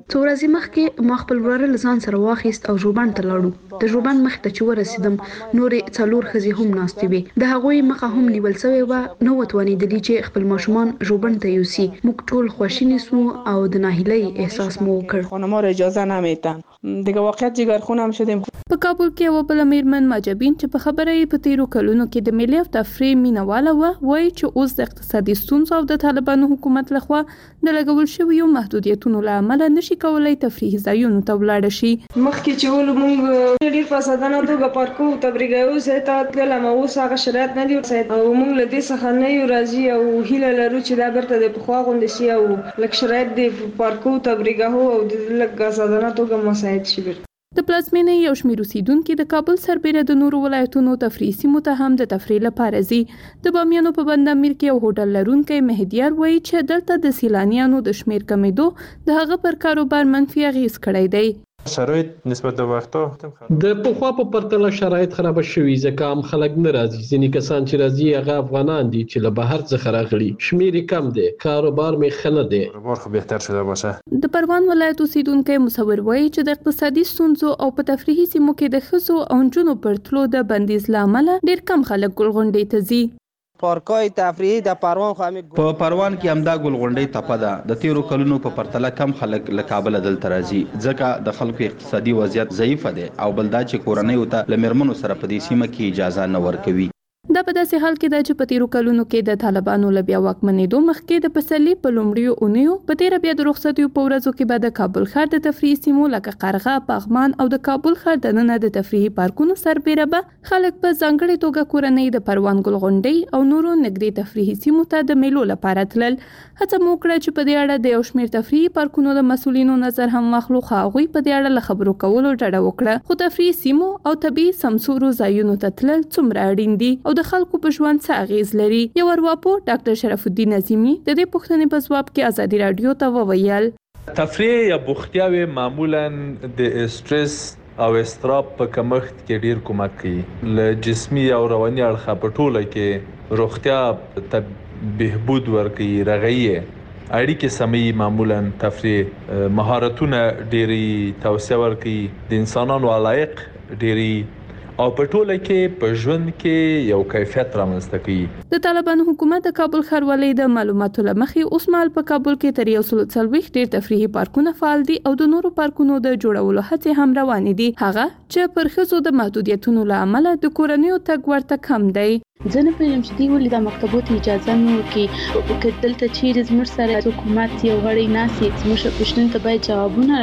څو ورځې مخکې ما خپل وراره له ځان سره واخیست او ژوبڼ ته لاړو. د ژوبڼ مخ ته چې ورسېدم نورې 4 ښځې هم ناستې وې. د هغوی مخه هم نیول شوې وه. نه وتوانېدلې چې خپل ماشومان ژوبڼ ته یوسي. موږ ټول خواشیني سو او د ناهیلۍ احساس مو وکړ. خانم‌ها را اجازه نمیدن. دیگه واقعیت جگرخون هم شدیم. په کابل کې یو بل میرمن ماجبین چې په خبره یې په تیرو کلونو کې د ملي او تفریح مینواله و وایي چې اوس د اقتصادي ستونزو او د طالبانو حکومت لخوا د لګول شویو محدودیتونو له امله نشي کولای تفریحي ځایونو ته ولاړ شي. مخکې چې ول موږ ډیر فسادانه توګه پارکو تبریګایو سه ته تلل مو اوس هغه شرایط نه دي او موږ له دې څخه نه یو راځي او هیله لرو چې دا برته د پخوا غونډه شي او لک شرایط د پارکو تبریګاهو او د لک فسادانه توګه مساعد شي. د پلازمینې یو شمېر اوسیدونکو د کابل سربېره د نورو ولایتونو تفریحي سیمو ته هم د تفریح لپاره ځي. د بامیانو په بند امیر کې یو هوټل لرونکی مهدیار وایي چې دلته د سیلانیانو د شمېر کمیدو د هغه پر کاروبار منفي اغېز کړی دی. شرایط نسبت د وختو د پخوا په پرتله شرایط خراب شوي ځکه هم خلک نه راځي. ځینې کسان چې راځي هغه افغانان دي چې له بهر څخه راغلي. شمیر کم دی. کاروبار مې ښه نه دی. کاروبار خو بهتر شوی باشه. د پروان ولایت اوسیدونکو مصور وایي چې د اقتصادي ستونزو او په تفریحي سیمو کې د ښځو او نجونو پر تلو د بندیز له امله ډېر کم خلک ګلغونډۍ ته ځي. پارکای تفریحي د پروان خو په پروان کې همدا ګلغونډۍ تپه ده. د تیرو کلونو په پرتله کم خلک له کابل دلته راځي ځکه د خلکو اقتصادي وضعیت ضعیفه دی او بل دا چې کورنۍ ته له میرمنو سره په دې سیمه کې اجازه نه ورکوي. دا په داسې حال کې ده چې په تیرو کلونو کې د طالبانو له بیا واکمنېدو مخکې د پسرلي په لومړیو اونیو په تیره بیا د رخصتیو په ورځو کې به د کابل ښار د تفریحي سیمو لکه قرغه، پغمان او د کابل ښار دننه د تفریحي پارکونو سربېره به خلک په ځانګړې توګه کورنۍ د پروان ګلغونډۍ او نورو نږدې تفریحي سیمو ته د میلو لپاره تلل. هڅه مو وکړه چې په دې اړه د یو شمېر تفریحي پارکونو د مسؤلینو نظر هم واخلو خو هغوی په دې اړه له خبرو کولو ډډه وکړه. خو تفریحي سیمو او طبیعي سمسورو ځایونو ته تلل څومره اړین دي او د خلکو په ژوند څه اغیز لري. یو ارواپوه ډاکټر شرف الدین عظیمی د دې پوښتنې په ځواب کې ازادي رادیو ته وویل تفریح یا بوختیاوي معمولا د استرس او استراب په کمښت کې ډیر کومک کوي. له جسمي او رواني اړخه په ټوله کې روغتیا ته بهبود ورکوي. رغوي اړیکې سمي معمولا تفریح مهارتونه ډیری توسعه ورکوي. د انسانانو علایق ډیری او په ټوله کې په ژوند کې یو کیفیت رامنځته کوي. د طالبانو حکومت د کابل ښاروالۍ د معلوماتو له مخې اوس مهال په کابل کې تر 140 ډېر تفریحي پارکونه فعال دي او د نورو پارکونو د جوړولو هڅې هم روانې دي. هغه چې پر ښځو د محدودیتونو له امله د کورنیو تګ ورته کم دی. زه نه پوهیږم چې دوی ولې د مکتبو ته اجازه نه ورکوي. که دلته چیرې زموږ سره حکومت یو غړی ناست زموږ پوښتنو ته باید جوابونه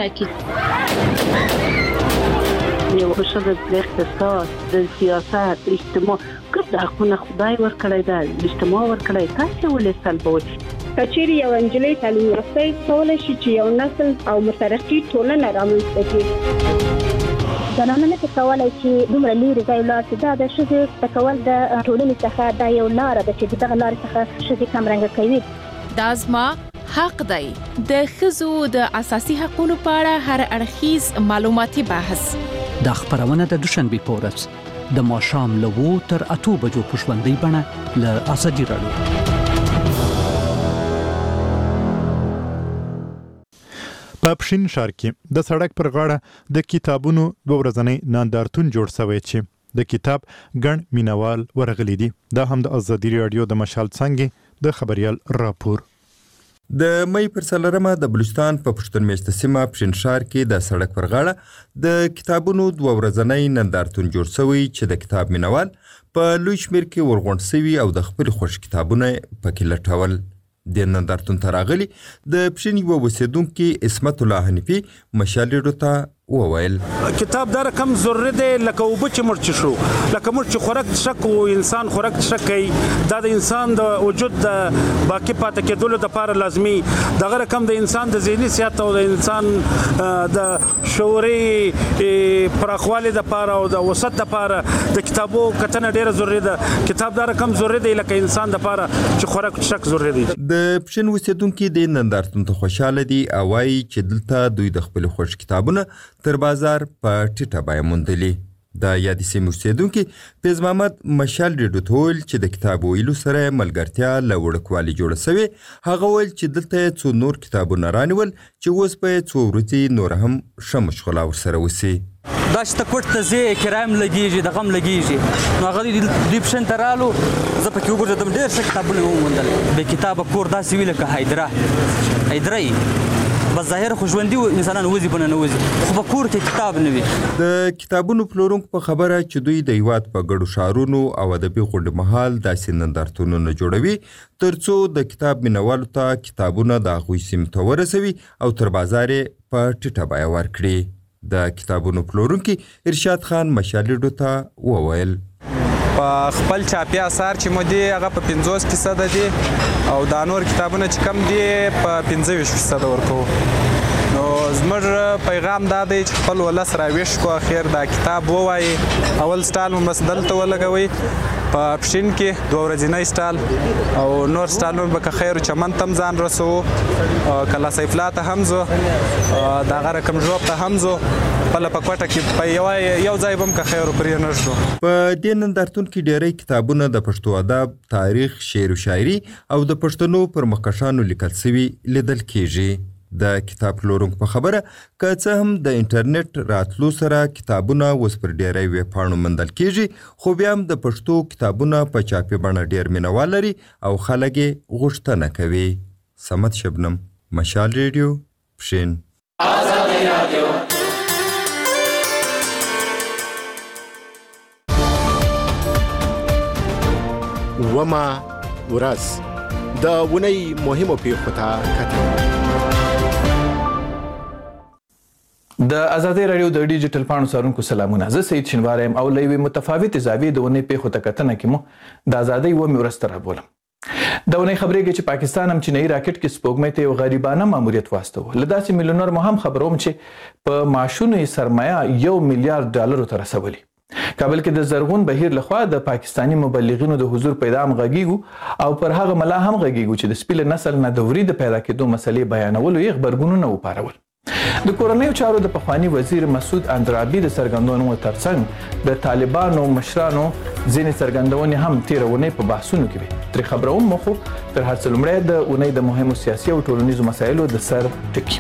راکړي. یو ښځه د اقتصاد، د سیاست، اجتماع ګډ حقونه خدای ورکړی دا اجتماع ورکړی. تاسو ولې سلبوي؟ کچېرې یو انجلۍ تعلیم یافته کولی شي چې یو نسل او مترقي ټولنه رامنځته کړي. زنانه نه کولای چې دومره لري ځای لاړ شي. دا د ښځې تکول د ټولنې څخه دا یو لاره ده چې دغه لارې څخه ښځې کمرنګه کوي. دا زما حق دی. د ښځو د اساسي حقوقو په اړه هر اړخیز معلوماتي بحث دا خبرونه د دوشنبه په ورځ د ماښام له 2 تر 8 بجو په ژوندۍ بڼه له ازادي رادیو. په پښین ښار کې د سړک پر غاړه د کتابونو 2 ورځنی نندارتون جوړ شوی چې د کتاب ګڼ مینوال ورغلي دي. دا هم د ازادي رادیو د مشال څنګه د خبريال راپور. د مې پر څلورمه د بلوچستان په پښتون میشته سیمه پښین ښار کې د سړک پر غاړه د کتابونو 2 ورځنی نندارتون جوړ شوی چې د کتاب مینوال په لوی شمیر کې ورغونډ شوي او د خپل خوښ کتابونه پکې لټول. د نندارتون ته راغلي د پښین یو اوسیدونکي اسمت الله حنفي مشالېړو ته وویل کتاب دا رقم ضروري دی لکه اوبه چې مرچ شو لکه مرچ خوراک شک او انسان خوراک شک کوي. دا د انسان د وجود د باقی پاتې کېدلو لپاره لازمي. دغه رقم د انسان د ذهني صحت او د انسان د شعوري پراخوالي لپاره او د وسط لپاره د کتابو کتنه ډیره ضروري ده. کتاب دا رقم ضروري دی لکه انسان لپاره چې خوراک شک ضروري دی. د پښین اوسیدونکي د نندارتون ته خوشاله دي او وايي چې دلته دوی د خپل خوښ کتابونه تر بازار په ټیټه بیه موندلي. د یادې سیمې اوسېدونکي فیض محمد مشال ډیډو ته وویل چې د کتاب ویلو سره ملګرتیا له وړوکوالي جوړه سوې. هغه وویل چې دلته یې څو نور کتابونه رانیول چې اوس به یې څو ورځې نور هم ښه مشغوله ورسره وسي. دا چې ته کوټ ته ځې کرایه هم لګېږي دغه هم لګېږي نو هغه دوی پشن ته رالو زه پکې وګرځېدم ډېر ښه کتابونه مې وموندل. بې کتابه کور داسې وي لکه هایدره یي بس ظاهر خو ژوندي انسانان وځي په ننوځي خو په کور کې کتاب نه وي. د کتابونو پلورونکو په خبره چې دوی د هیواد په ګډو ښارونو او ادبي غونډې مهال داسې نندارتونونه جوړوي تر څو د کتاب مینوالو ته کتابونه د هغوی سیمې ته ورسوي او تر بازار یې په ټیټه بیه ورکړي. د کتابونو پلورونکي ارشاد خان مشالیډو ته وویل په خپل چاپي اثار چې مو دي هغه په 50% دي او دا نور کتابونه چې کم دي په 25% ورکوو. نو زموږ پیغام دا دی چې خپل ولس راویښ کړو اخر دا کتاب ووایي. اول سټال مو بس دلته ولګوئ په پښین کې 2 ورځنی سټال او نور سټالونه به که خیر چمن ته هم ځان رسوو کله سیفلا ته هم ځو دغه رقم ژوب ته هم ځو خپله په کوټه کې په یو ځای به هم که خیر پرې نه ږدو. په دې نندارتون کې ډېری کتابونه د پښتو ادب، تاریخ، شعر و شاعري او د پښتنو پر مخکښانو لیکل سوي لیدل کیږي. د کتاب پلورونکو په خبره که څه هم د انټرنیټ راتلو سره کتابونه اوس پر ډېری ویبپاڼو موندل کیږي خو بیا هم د پښتو کتابونه په چاپي بڼه ډېر مینوال لري او خلک یې غوښتنه کوي. صمد شبنم، مشال ریډیو، پښین. وما ورځ د اونۍ مهمو پیښو ته کتل. د ازادي رادیو د ډیجیټل پاڼو څارونکو سلامونه. زه سید شینوار یم او له یوې متفاوتې زاویې د اونۍ پیښو ته کتنه کې مو د ازادۍ اوومې ورځ ته رابولم. د اونۍ خبرېږي چې پاکستان هم چینایي راکټ کې سپوږمۍ ته یو غریبانه ماموریت واستوه. له داسې میلیونر مو هم خبروم چې په معاشونو یې سرمایه $1 میلیارډ ته رسولي. کابل کې د زرغون بهیر لخوا د پاکستانی مبلغینو د حضور پیغام غږیږو او پر هغه ملا هم غږیږو چې د سپیل نسل نه د وري د پیدا کېدو مسلې بیانولو یې خبرګونونه وپارول. د کورنیو چارو د پخوانی وزیر مسعود اندرابي د څرګندونو ترڅنګ د طالبانو مشرانو ځینې څرګندونې هم تیرونې په بحثونو کې وي. تر خبروم مخ تر هر څه لومړی د اونۍ د مهمو سیاسي او ټولنیزو مسایلو د سر ټکی.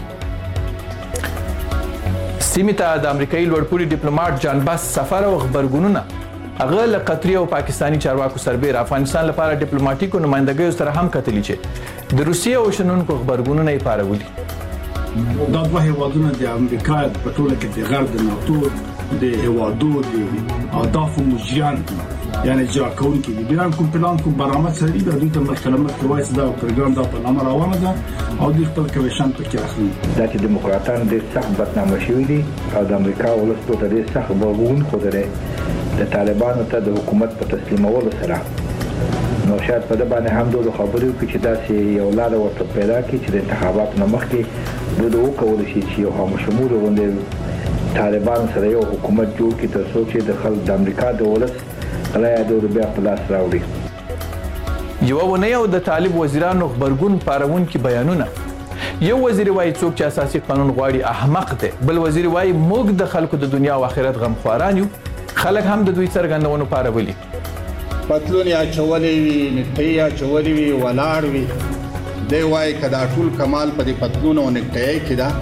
سیمې ته د امریکایي لوړپوړي ډیپلوماټ جان باس سفر او خبرګونونه هغه له قطري او پاکستانی چارواکو سربېره افغانستان لپاره ډیپلوماټیکو نمائندګیو سره هم کتلي چې د روسیې او شنونکو خبرګونونه یې پارولي. دا دوه هیوادونه د امریکا په ټوله کې د غرب د ناتو د هیوادو د اهداف مجریان یعنی اجرا کوونکي دي. بیان کوم پلان کوم برنامه سره د دوی ته مکالمات کوي دا پروګرام دا په نامه روانه ده او د خپل کمیشن پکې اخلي. دا چې دیموکراتان د سخت بدنامه شوي دي او د امریکا ولس ته د سخت بغون خو د طالبانو ته د حکومت په تسلیمولو سره نو شاید په دې باندې هم دوه خبرې وکړي چې داسې یو لار ورته پیدا کړي چې د انتخاباتو نه مخکې دوی وکولای شي چې یو خاموشمول غونډه طالبان سره یو حکومت جوړ کړي تر څو چې د خلک د امریکا د ولس رایه د بیا په لاس راوړي. یو ونه یو د طالب وزیرانو خبرګون پارونکي بیانونه. یو وزیر وایي څوک چې اساسي قانون غواړي احمق دی، بل وزیر وایي موږ د خلکو د دنیا او آخرت غمخواران یو. خلک هم د دوی څرګندونو پارولي. پتلون یا چولې وی نټي یا چولې وی ولاړ وی دی وای کدا ټول کمال په دې پتلون او نټي کې دا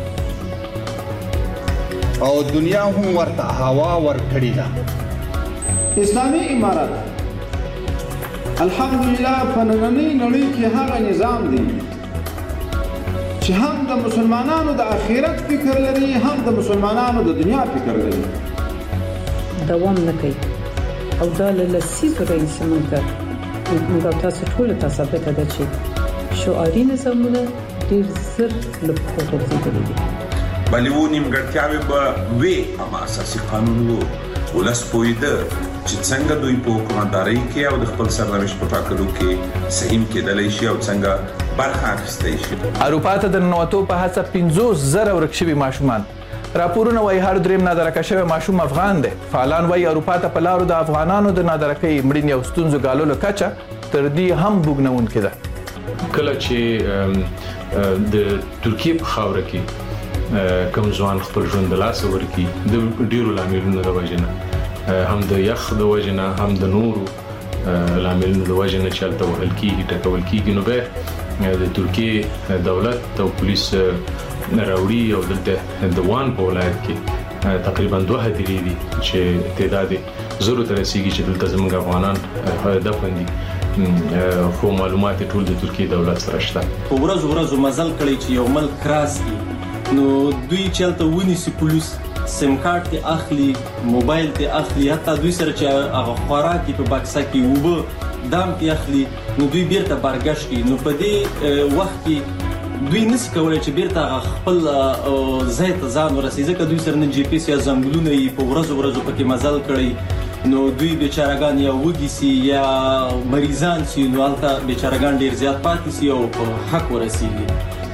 او دنیا هم ورته هوا ور کړی دا. اسلامي امارات الحمدلله په نننۍ نړۍ کې هغه نظام دی چې هم د مسلمانانو د آخرت فکر لري هم د مسلمانانو د دنیا فکر لري. دوام نه کوي او دا له لسیزو راهیسې موږ تاسو ټول ته ثابته ده چې شعاري نظامونه ډېر زر له پښو غورځېدلي دي. بلې و نیمګړتیاوې به وې اما اساسي قانون و ولس پوهېده چې څنګه دوی په حکومتدارۍ کې او د خپل سرنوشت په ټاکلو کې سهیم کېدلی شي او څنګه برخه اخیستی شي. اروپا ته د ننوتو په هڅه 50,000 ورک شوي ماشومان. راپورونه وایي هر دریم نادرکه شوی ماشوم افغان دی. فعالان وایي اروپا ته په لارو د افغانانو د نادرکۍ مړینې او ستونزو ګاللو کچه تر دې هم بوږنونکې ده. کله چې د ترکیې په خاوره کې کوم ځوان خپل ژوند د لاسه ورکړي د ډېرو لاملونو د وجې نه، هم د یخ د وجې نه، هم د نورو لاملونو د وجې نه چې هلته وهل کېږي، ټکول کېږي. نو بیا د ترکیې دولت او پولیس راوړي او دلته د وان په ولایت کې تقریبا 2 هدیرې دي چې تعداد زرو ته رسیږي چې دلته زموږ افغانان دفن دي، خو معلومات ټول د ترکیې دولت سره شته. په ورځو مزل کړی چې یو ملک کراس دي، نو دوی چلته ونیسي پولیس، سیم کارت ته اخلي، موبایل ته اخلي، حتی دوی سره چې هغه خوراکي په بکسه کې وبه دام ته اخلي، نو دوی بیرته برګشت کوي. نو په دې وخت کې دوی نس کولای چې بیرته خپل ځای ته ځان ورسي، ځکه دوی سره نه جی پی اس یا زنګلونه یې په ورځو پکې مزل کړی، نو دوی بیچارهګان یا وږي سي یا مریضان سي، نو هلته بیچارهګان ډیر زیات پاتې سي او په حق ورسیږي.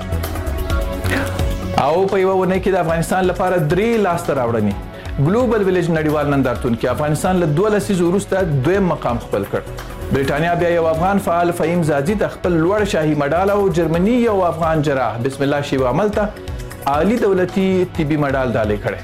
او په یو ونه کې د افغانستان لپاره 3 لاسته راوړنې ګلوبل ویلیج نړیوال نندارتون کې افغانستان له 2 لسیزو وروسته 2م مقام خپل کړ. برېټانیا بیا یو افغان فعال فهیم زادي د خپل لوړ شاهي مډال او جرمني یو افغان جراح بسم الله شیو عمل ته عالی دولتي طبي مډال ډالۍ کړی.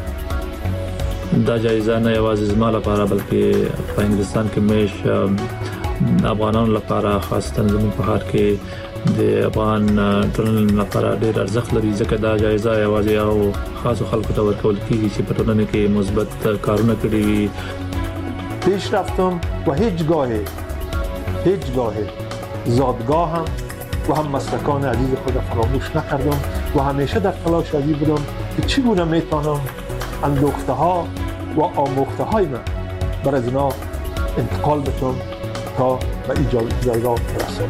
دا جایزه نه یوازې زما لپاره بلکې په انګلستان کې مېش افغانانو لپاره خاصتا زموږ په ښار کې د افغان ټولنې لپاره ډېر ارزښت لري، ځکه دا جایزه یوازې او خاصو خلکو ته ورکول کېږي چې په ټولنه کې مثبت کارونه کړي وي. پیش رفتم و هیچ گاه زادگاهم و هم مسلکان عزیز خود فراموش نکردم و همیشه در تلاش ازی بودم که چگونه میتونم اندوخته ها و آموخته های من بر از اینا انتقال بدم تا به این جایگاه برسم.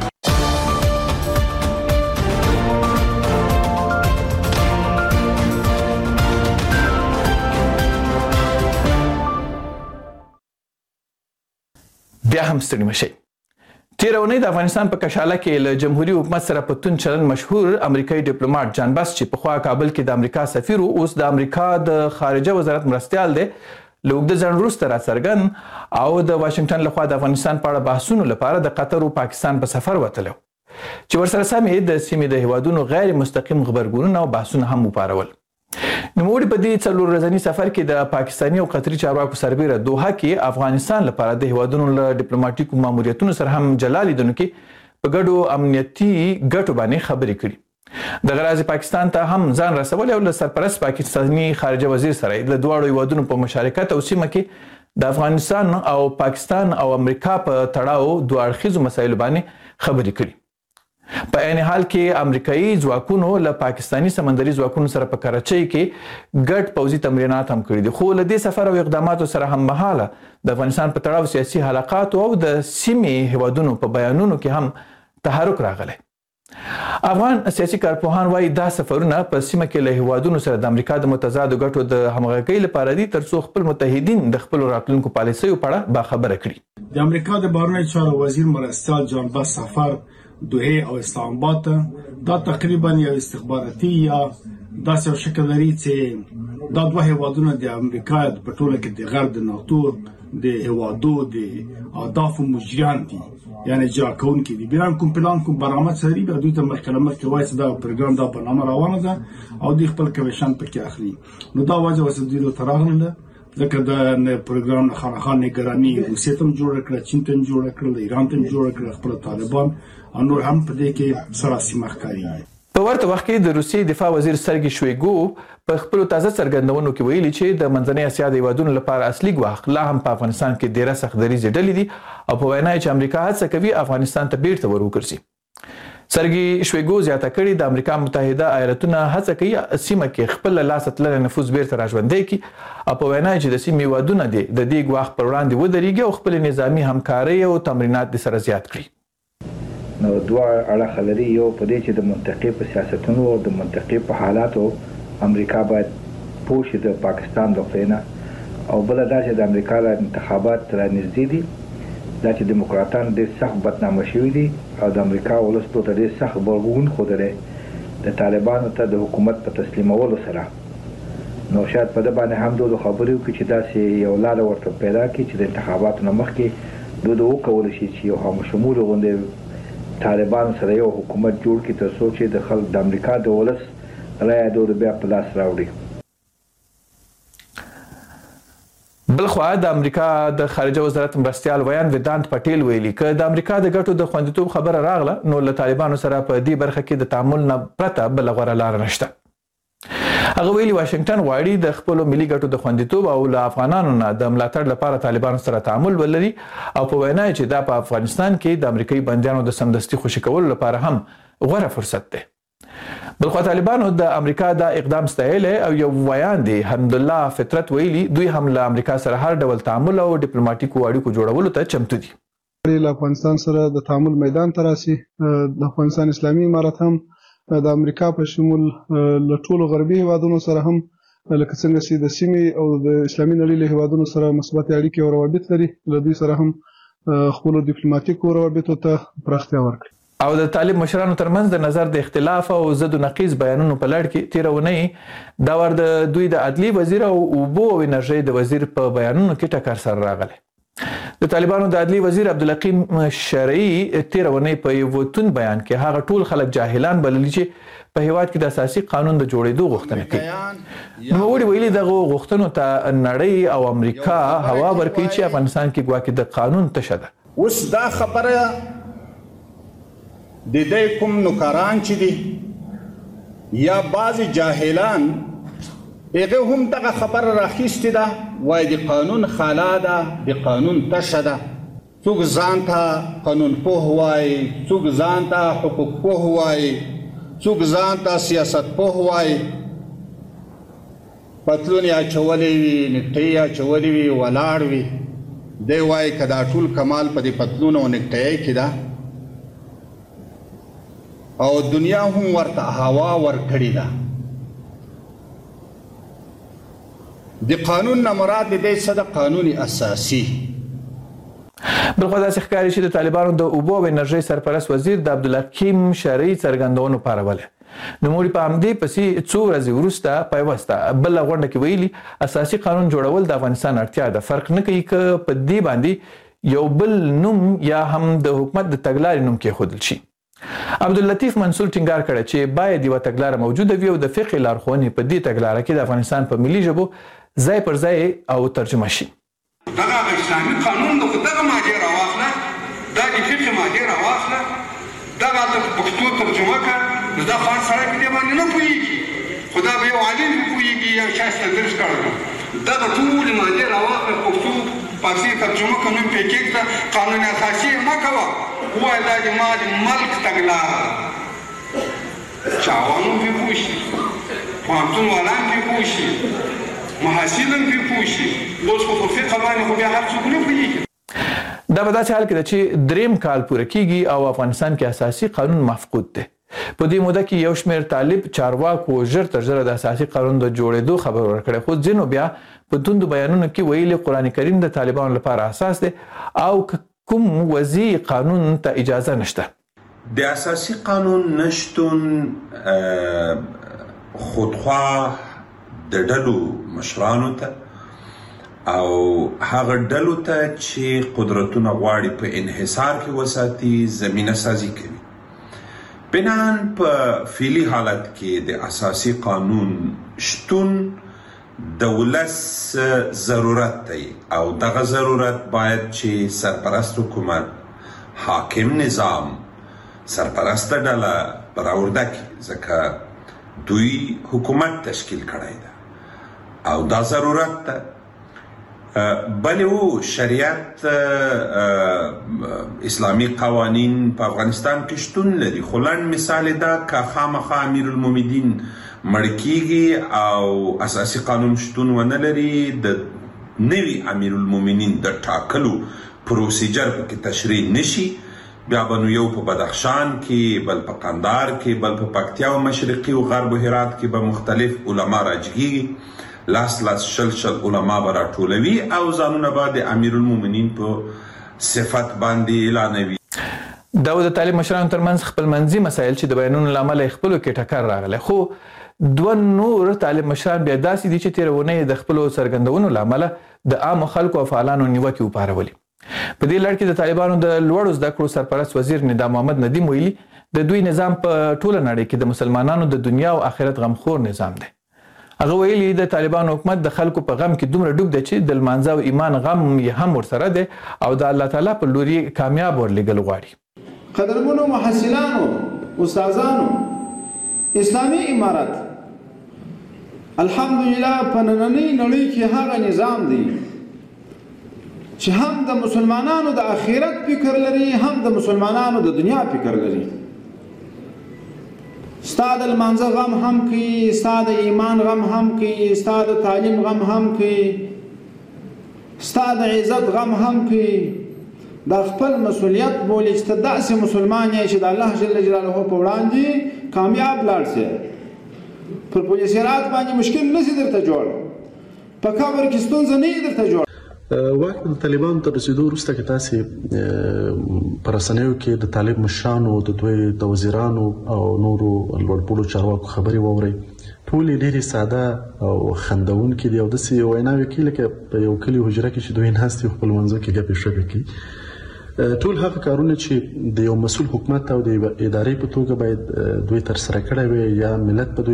بیا هم ستړي مشئ. تېره اونۍ د افغانستان په کشاله کې له جمهوریت حکومت سره په توند چلن مشهور امریکایي ډیپلوماټ جان بس چې پخوا کابل کې د امریکا سفیر و، اوس د امریکا د خارجه وزارت مرستیال دی، له اوږده ځنډ وروسته راڅرګند او د واشنګټن لخوا د افغانستان په اړه بحثونو لپاره د قطر او پاکستان په سفر وتلی چې ورسره سم یې د سیمې د هیوادونو غیر مستقیم غبرګونونه او بحثونه هم وپارول. نوموړي په دې 4 ورځني سفر کې د پاکستاني او قطري چارواکو سربېره دوحه کې افغانستان لپاره د هیوادونو له ډیپلوماټیکو ماموریتونو سره هم جلا لیدنو کې په ګډو امنیتي ګټو باندې خبرې کړي. دغه راز پاکستان ته هم ځان رسولی او له سرپرست پاکستاني خارجه وزیر سره د دواړو هیوادونو په مشارکت او سیمه کې د افغانستان او پاکستان او امریکا په تړاو 2 اړخیزو مسایلو باندې خبرې کړي. په عین حال کې امریکایي ځواکونو له پاکستاني سمندري ځواکونو سره په کراچۍ کې ګډ پوځي تمرینات هم کړي دي، خو له دې سفر او اقداماتو سره هممهاله د افغانستان په تړاو سیاسي حلقاتو او د سیمې هیوادونو په بیانونو کې هم تحرک راغلی. افغان سیاسي کارپوهان وایي دا سفرونه په سیمه کې له هیوادونو سره د امریکا د متضادو ګټو د همغږۍ لپاره دي، ترڅو خپل متحدین د خپلو راتلونکو پالیسیو په اړه باخبره کړي. د امریکا د بهرنیو چارو وزیر مرستیال جان بس سفر دوحه او اسلام آباد دا تقریبا یو استخباراتي یا داسې یو شکل لري چې دا 2 هیوادونه د امریکا په ټوله کې د غرب د ناتو د هیوادو د اهدافو مجریان دي، یعنی اجرا کوونکي دي. بیان کوم پلان کوم برآمد سری به دوی ته مخکې وایي چې دا پروګرام دا برنامه روانه ده او دوی خپل کمیشن پکې اخلي. نو دا وجه وسه دوی له تراغله ځکه د پروګرام نه خانخان نگرانی روسیې ته جوړ کړ، چین ته جوړ کړ، ایران ته جوړ کړ، خپل طالبان انور هم په دې کې سراسي مخکاري. په ورته وخت کې د روسیې دفاع وزیر سرګي شویګو په خپل تازه څرګندونو کې ویلي چې د منځنۍ اسیا د هیوادونو لپاره اصلي ګواښ لا هم په افغانستان کې ډېره سخت دریځې ډلې دي او په وینا چې امریکا هڅه کوي افغانستان ته بیرته ور وګرځي. سرګي شویګو زیاته کړي د امریکا متحده ایالتونو هڅه کوي سیمه کې خپل لاس تللی نفوذ بیرته راژوندی کړي او په وینا چې د سیمې هیوادونه دي د دې ګواښ پر وړاندې ودرېږي او خپل نظامي همکارۍ او تمرینات د سره زیات کړي. نو 2 اړخ لري، یو په دې چې د منطقې په سیاستونو او د منطقې په حالاتو امریکا باید پوه شي د پاکستان د خوا او بل دا چې د امریکا انتخابات را نږدې دي، دا چې دیموکراتان ډېر سخت بدنامه شوي دي او د امریکا ولس ته ډېر سخت غبرګون ښودلی د طالبانو ته د حکومت په تسلیمولو سره. نو شاید په ده باندې هم دوی خبرې وکړي چې داسې یو لاره ورته پیدا کړي چې د انتخاباتو نه مخکې دوی وکولی شي چې یو همشموله غوندې طالبانو سره یو حکومت جوړ کړي تر څو چې د خلک د امریکا د ولس رایه دود بیا په لاس راوړي. بلخوا د امریکا د خارجه وزارت مرستیال ویان ویدانت پټیل ویلي که د امریکا د ګټو د خوندیتوب خبره راغله نو له طالبانو سره په دې برخه کې د تعامل نه پرته بله غوره لاره نشته. هغه ویلي واشنګټن غواړي د خپلو ملي ګټو د خوندیتوب او له افغانانو نه د ملاتړ لپاره طالبانو سره تعامل ولري او په وینا یې چې دا په افغانستان کې د امریکایي بندیانو د سمدستي خوشي کولو لپاره هم غوره فرصت دی. بلخوا طالبانو د امریکا دا اقدام ستایلی او یو ویان دی حمدالله فطرت ویلي دوی هم له امریکا سره هر ډول تعامل او ډیپلوماټیکو اړیکو جوړولو ته چمتو دي. له افغانستان سره د تعامل میدان ته راسي. د افغانستان اسلامي امارت هم د امریکا په شمول له ټولو غربي هیوادونو سره هم لکه څنګه چې د سیمې او د اسلامي نړۍ له هیوادونو سره مثبت اړیکې او روابط لري، له دوی سره هم خپلو ډیپلوماټیکو روابطو ته پراختیا ورکړي. او د طالب مشرانو ترمنځ د نظر د اختلاف او ضد و نقیض بیانونو په لړ کې تیره اونۍ دا ور د دوی د عدلي وزیر او اوبو او انرژۍ د وزیر په بیانونو کې ټکر سره راغلی. د طالبانو د عدلي وزیر عبدالحکیم شرعي تیره اونۍ په یو توند بیان کې هغه ټول خلک جاهلان بللي چې په هیواد کې د اساسي قانون د جوړېدو غوښتنه کوي. نوموړي ویلي دغه غوښتنو ته نړۍ او امریکا هوا ورکوي چې افغانستان کې ګواکې د قانون تشه ده. اوس دا خبره د دې کوم نوکران چې دي یا بعضې جاهلان هغه هم دغه خبره راخیستې ده وایي د قانون خلا ده، د قانون تشه ده. څوک ځان ته قانون پوه وایي، څوک ځان ته حقوق پوه وایي، څوک ځان ته سیاست پوه وایي. پتلون یې اچولی وي، نکټۍ یې اچولی وي، ولاړ وي. دی وایي که دا ټول کمال په دې پتلون او نکټۍ کې ده او دنیا هم ورته هوا ورکړې ده. د قانون نه مراد د دې څه ده؟ قانون اساسي. بلخوا داسې ښکاري چې د طالبانو د اوبو او انرژۍ سرپرست وزیر د عبدالحکیم شرعي څرګندونو پارولی. نوموړي په همدې پسې څو ورځې وروسته پیوسته بله غونډه کې ویلي اساسي قانون جوړول د افغانستان اړتیا ده. فرق نه کوي که په دې باندې یو بل نوم یا هم د حکومت د تګلارې نوم کېښودل شي. عبداللطیف منصور ټینګار کړی چې باید یوه تګلاره موجوده وي او د فقهي لارښوونې په دې تګلاره کې د افغانستان په ملي ژبو ځای پر ځای او ترجمه شي. دغه اسلامي قانون د دغه مادې راواخله، دا د فقه مادې راواخله، دغه د پښتو ترجمه کړه. دا خان سړی په دې باندې نه پوهېږي، خو دا به یو عالم پوهېږي یا چا چې درس کړی. دغه ټولې مادې راواخله، پښتو فارسي ترجمه کړه، نوم پرې کېږده، قانون اساسي یې مه کوه. وایي دا د ما د ملک تګلاره ده. چاوان هم پرې پوه شي، پوهنتون والان پرې پوه شي، محصل هم پرې پوه شي. اوس خو په فقه باندې خو بیا هر څوک نه پوهېږي. دا په داسې حال کې ده چې دریم کال پوره کیږي او افغانستان کې اساسي قانون مفقود دی. په دې موده کې یو شمېر طالب چارواکو ژر تر ژره د اساسي قانون د جوړېدو خبر ورکړی، خو ځینو بیا په توندو بیانونو کې ویلي قرآن کریم د طالبانو لپاره اساس دی او کوم وضعي قانون ته اجازه نشته. د اساسي قانون نشتون خودخواه د ډلو مشرانو ته او هغه ډلو ته چې قدرتونه غواړي په انحصار کې وساتي زمینه سازي کوي. بنان په فعلي حالت کې د اساسي قانون شتون د ولس ضرورت دی او دغه ضرورت باید چې سرپرست حکومت، حاکم نظام، سرپرسته ډله راورده کړي، ځکه دوی حکومت تشکیل کړی ده او دا ضرورت ده. بلې شریعت اسلامي قوانین په افغانستان کې شتون لري، خو لنډ مثال دا که خامخا امیر المؤمنین مړ کیږي او اساسي قانون شتون ونه لري، د نوي امیر المؤمنین د ټاکلو پروسیجر پکې تشریح نشي، بیا به نو یو په بدخشان کې، بل په قندهار کې، بل په پکتیا او مشرقي او غرب هرات کې به مختلف علما راجګیږي، لاس شل علما به راټولوي او ځانونه به د امیر المؤمنین په صفت باندې اعلانوي. دا د طالب مشرانو ترمنځ خپلمنځي مسایل چې د بیانونو له امله خپلو کې ټکر راغلی، خو دوه نور طالب مشران بیا داسې دي چې تېره اونۍ د خپلو څرګندونو له امله د عامو خلکو او فعالانو نیوکې وپارولې. په دې لړ کې د طالبانو د لوړو زده کړو سرپرست وزیر ندا محمد ندیم ویلي د دوی نظام په ټوله نړۍ کې د مسلمانانو د دنیا او آخرت غمخور نظام دی. هغه ویلي د طالبانو حکومت د خلکو په غم کې دومره ډوب دی چې د لمانځه او ایمان غم یې هم ورسره دی او د الله تعالی په لور یې کامیاب ورلېږل غواړي. قدرمنو محصلانو، استادانو، اسلامي امارت الحمدلله په نننۍ نړۍ کې هغه نظام دی چې هم د مسلمانانو د آخرت فکر لري، هم د مسلمانانو د دنیا فکر لري. ستا د لمانځه غم هم کوي، ستا د ایمان غم هم کوي، ستا د تعلیم غم هم کوي، ستا د عزت غم هم کوي. دا خپل مسؤلیت بولي چې ته داسې مسلمان یې چې د الله جل جلاله په وړاندې کامیاب لاړ سې. پر پل صراط باندې مشکل نشي درته جوړ، په قبر کې ستونزه نه درته جوړ. واک د طالبانو تر رسیدو وروسته که تاسې په رسنیو کې د طالب مشرانو، د دوی د وزیرانو او نورو لوړپوړو چارواکو خبرې واورئ، ټولې ډېرې ساده او خندونکې دي او داسې ویناوې کوي لکه په یو کلي حجره کې چې دوی ناست وي خپل منځو کې ګپې شپې کوي. ټول هغه کارونه چې د یو مسؤل حکومت او د ادارې په توګه باید دوی ترسره کړی وي یا ملت په دوی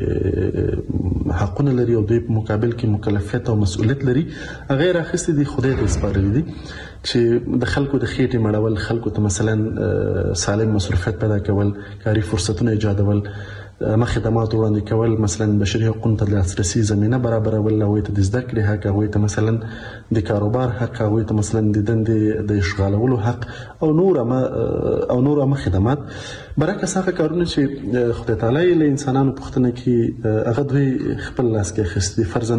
باندې حقونه لري او دوی په مقابل کې مکلفیت او مسؤلیت لري، هغه یې راخیستي دي خدای ته سپارلي دي چې د خلکو د خېټې مړول، خلکو ته مثلا سالم مصروفیت پیدا کول، کاري فرصتونه ایجادول، خدمات وړاندې کول، مثلا بشري حقوقو ته د لاسرسي زمینه برابرول، هغوی ته د زده کړې حق، هغوی ته مثلا د کاروبار حق، هغوی ته مثلا د دندې د اشغالولو حق او نور عامه خدمات. برعکس هغه کارونه چې خدای تعالی له انسانانو پوښتنه کوي هغه دوی خپل لاس کې اخیستي. فرضاً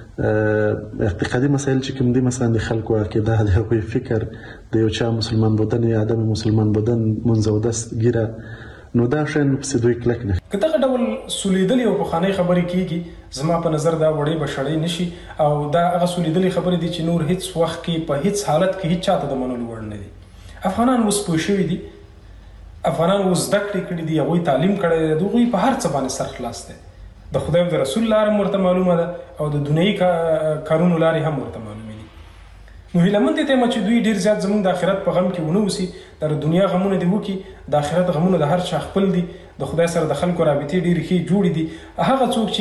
اقتصادي مسایل چې کوم دي، مثلا د خلکو عقیده، د هغوی فکر، د یو چا مسلمان بودن یا عدم مسلمان بودن، منځ او دست ګیره، نو دا شین پسې دوی کلک نه. که دغه ډول سولیدلې او پخوانۍ خبرې کېږي، زما په نظر دا وړې به شړۍ نشي او دا هغه سولیدلې خبرې دي چې نور هیڅ وخت کې په هیڅ حالت کې هیڅ چاته د منلو وړ نه دي. افغانان اوس پوه شوي دي، افغانان اوس زده کړې کړي دي، هغوی تعلیم کړی دی، د هغوی په هر څه باندې سر خلاص دی. د خدای او د رسول لاره هم ورته معلومه ده او د دنیایي کارونو لارې هم ورته معلومې دي. نو هیله مند یم چې دوی ډېر زیات زموږ د آخرت په غم کې ونه اوسي، د دنیا غمونه دې وکړي، د آخرت غمونه د هر چا خپل دي. د خدای سره د خلکو رابطې ډېرې ښې جوړې دي. هغه څوک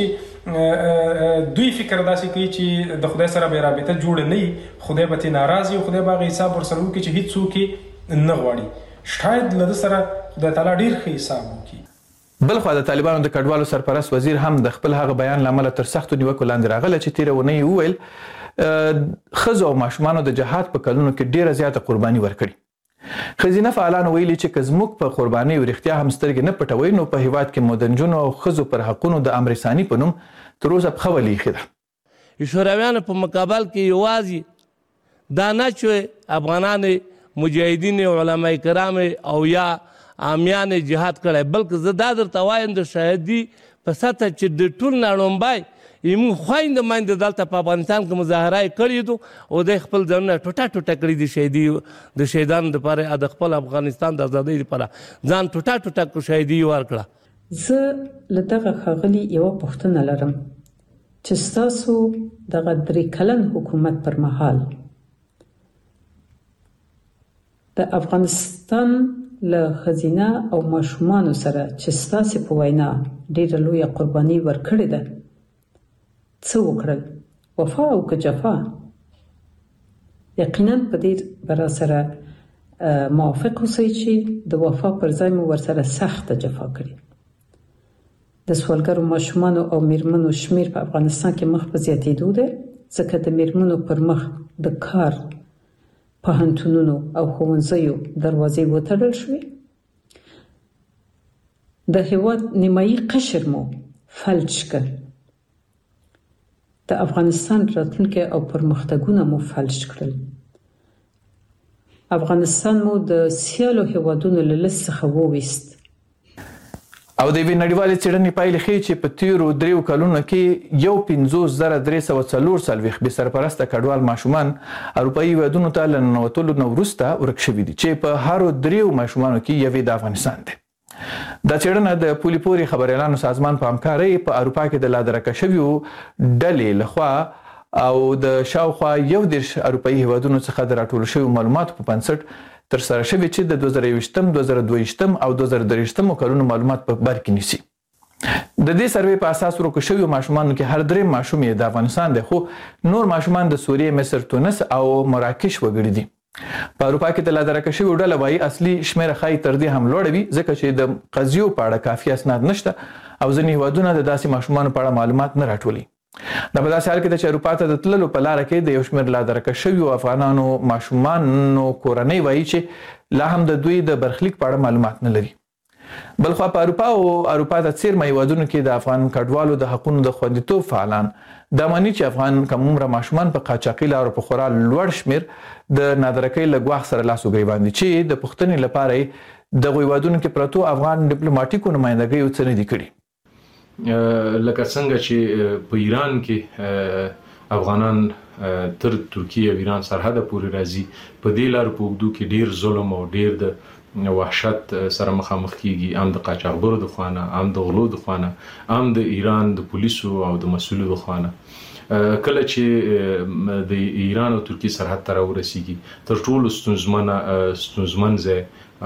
چې دوی فکر داسې کوي چې د خدای سره به یې رابطه جوړه نه وي، خدای به ترې ناراض وي او خدای به هغه حساب ورسره وکړي چې هېڅ څوک یې نه غواړي. شاید له ده سره خدای تعالی ډېر ښه حساب وکړي. بلخوا د طالبانو د کډوالو سرپرست وزیر هم د خپل هغه بیان له امله تر سختو نیوکو لاندې راغله چې تېره اونۍ یې وویل ښځو او ماشومانو د جهاد په کلونو کې ډېره زیاته قرباني ورکړي. ښځینه فعالانو ویلي چې که زموږ په قربانیو رښتیا هم سترګې نه پټوئ نو په هیواد کې مو د نجونو او ښځو پر حقونو د امر ثاني په نوم تر اوسه پښه ولې ایښې ده. شورویانو په مقابل کې یوازې دا نه چې افغانان مجاهدین علما کرام او یا عامیان جهاد کړی، بلکې زه دا درته وایم د شهیدي په سطح چې د ټول نړومبی موږ خویندې میندې دلته په افغانستان کې مظاهره یې کړې دو او دوی خپل ځانونه ټوټه ټوټه کړي دي. د شهیدانو دپاره د خپل افغانستان د ازادۍ دپاره ځان ټوټه ټوټه شهیدي یې ورکړه. زه له دغه ښاغلي یوه پوښتنه لرم چې ستاسو دغه 3 کلن حکومت پر مهال د افغانستان له ښځینه او ماشومانو سره چې ستاسې په وینا ډېره لویه قرباني ورکړې ده، څه وکړل؟ وفا او که جفا؟ یقینا په دې به راسره موافق اوسئ چې د وفا پر ځای مو ورسره سخته جفا کړې. د سوالګرو ماشومانو او میرمنو شمیر په افغانستان کې مخ په زیاتېدو دی، ځکه د میرمنو پر مخ د کار پوهنتونونو او ښوونځیو دروازې وتړل شوې. د هېواد نیمایي قشر مو فلج کړ. د افغانستان راتلونکی او پرمختګونه مو فلج کړل. افغانستان مو د سیالو هېوادونو له لست څخه وویست. او د یوې نړیوالې څېړنې پایلې ښیي چې په تېرو 3 کلونو کې 51,340 بې سرپرسته کډوال ماشومان اروپایي هېوادونو ته له ننوتلو نه وروسته ورک شوي دي، چې په هرو 3 ماشومانو کې یوې د افغانستان دی. دا څېړنه د پولي پورې خبریالانو سازمان په همکارۍ په اروپا کې د لادرکه شویو ډلې لخوا او د شاوخوا 11 اروپאי هیوادونو څخه د راټول شویو معلوماتو په بنسټ ترسره شوي چې د 2021 2022 او 2023 کلونو معلومات په بر کې نیسي. د دې سروې په اساس ورکو شویو ماشومانو کې هر درې ماشوم یې د افغانستان دی، خو نور ماشومان د سوریې، مصر، تونس او مراکش وګړي دي. په اروپا کې د لادرکه شویو ډله وایي اصلي شمیره ښایي تر دې هم لوړه وي، ځکه چې د قضیو په اړه کافي اسناد نشته او ځینې هیوادونه د داسې ماشومانو په اړه معلومات نه راټولوي. دا په داسې حال کې ده چې اروپا ته د تللو په لاره کې د یو شمېر لادرکه شویو افغانانو ماشومانو کورنۍ وایي چې لا هم د دوی د برخلیک په اړه معلومات نه لري. بلخوا په اروپا او اروپا ته څیرمه هیوادونو کې د افغان کډوالو د حقونو د خوندیتوب فعالان دا ماني چې افغان کم عمره ماشومان په قاچاقي لارو په خورا لوړ شمېر د نادرکۍ له ګواښ سره لاس وګریوان دي چې د پوښتنې لپاره یې دغو هیوادونو کې پرتو افغان ډیپلوماټیکو نمایندګیو څه نه دي کړي. لکه څنګه چې په ایران کې افغانان تر ترکیه او ایران سرحد پورې راځي، په دې لارو په اوږدو کې ډیر ظلم او ډیر د وحشت سره مخامخ کیږي، هم د قاچاقبرو د خوانه، هم د غلو د خوانه، هم د ایران د پولیسو او د مسؤلو د خوانه. کله چې د ایران او ترکیه سرحد ته راورسیږي تر ټولو ستونزمن ځای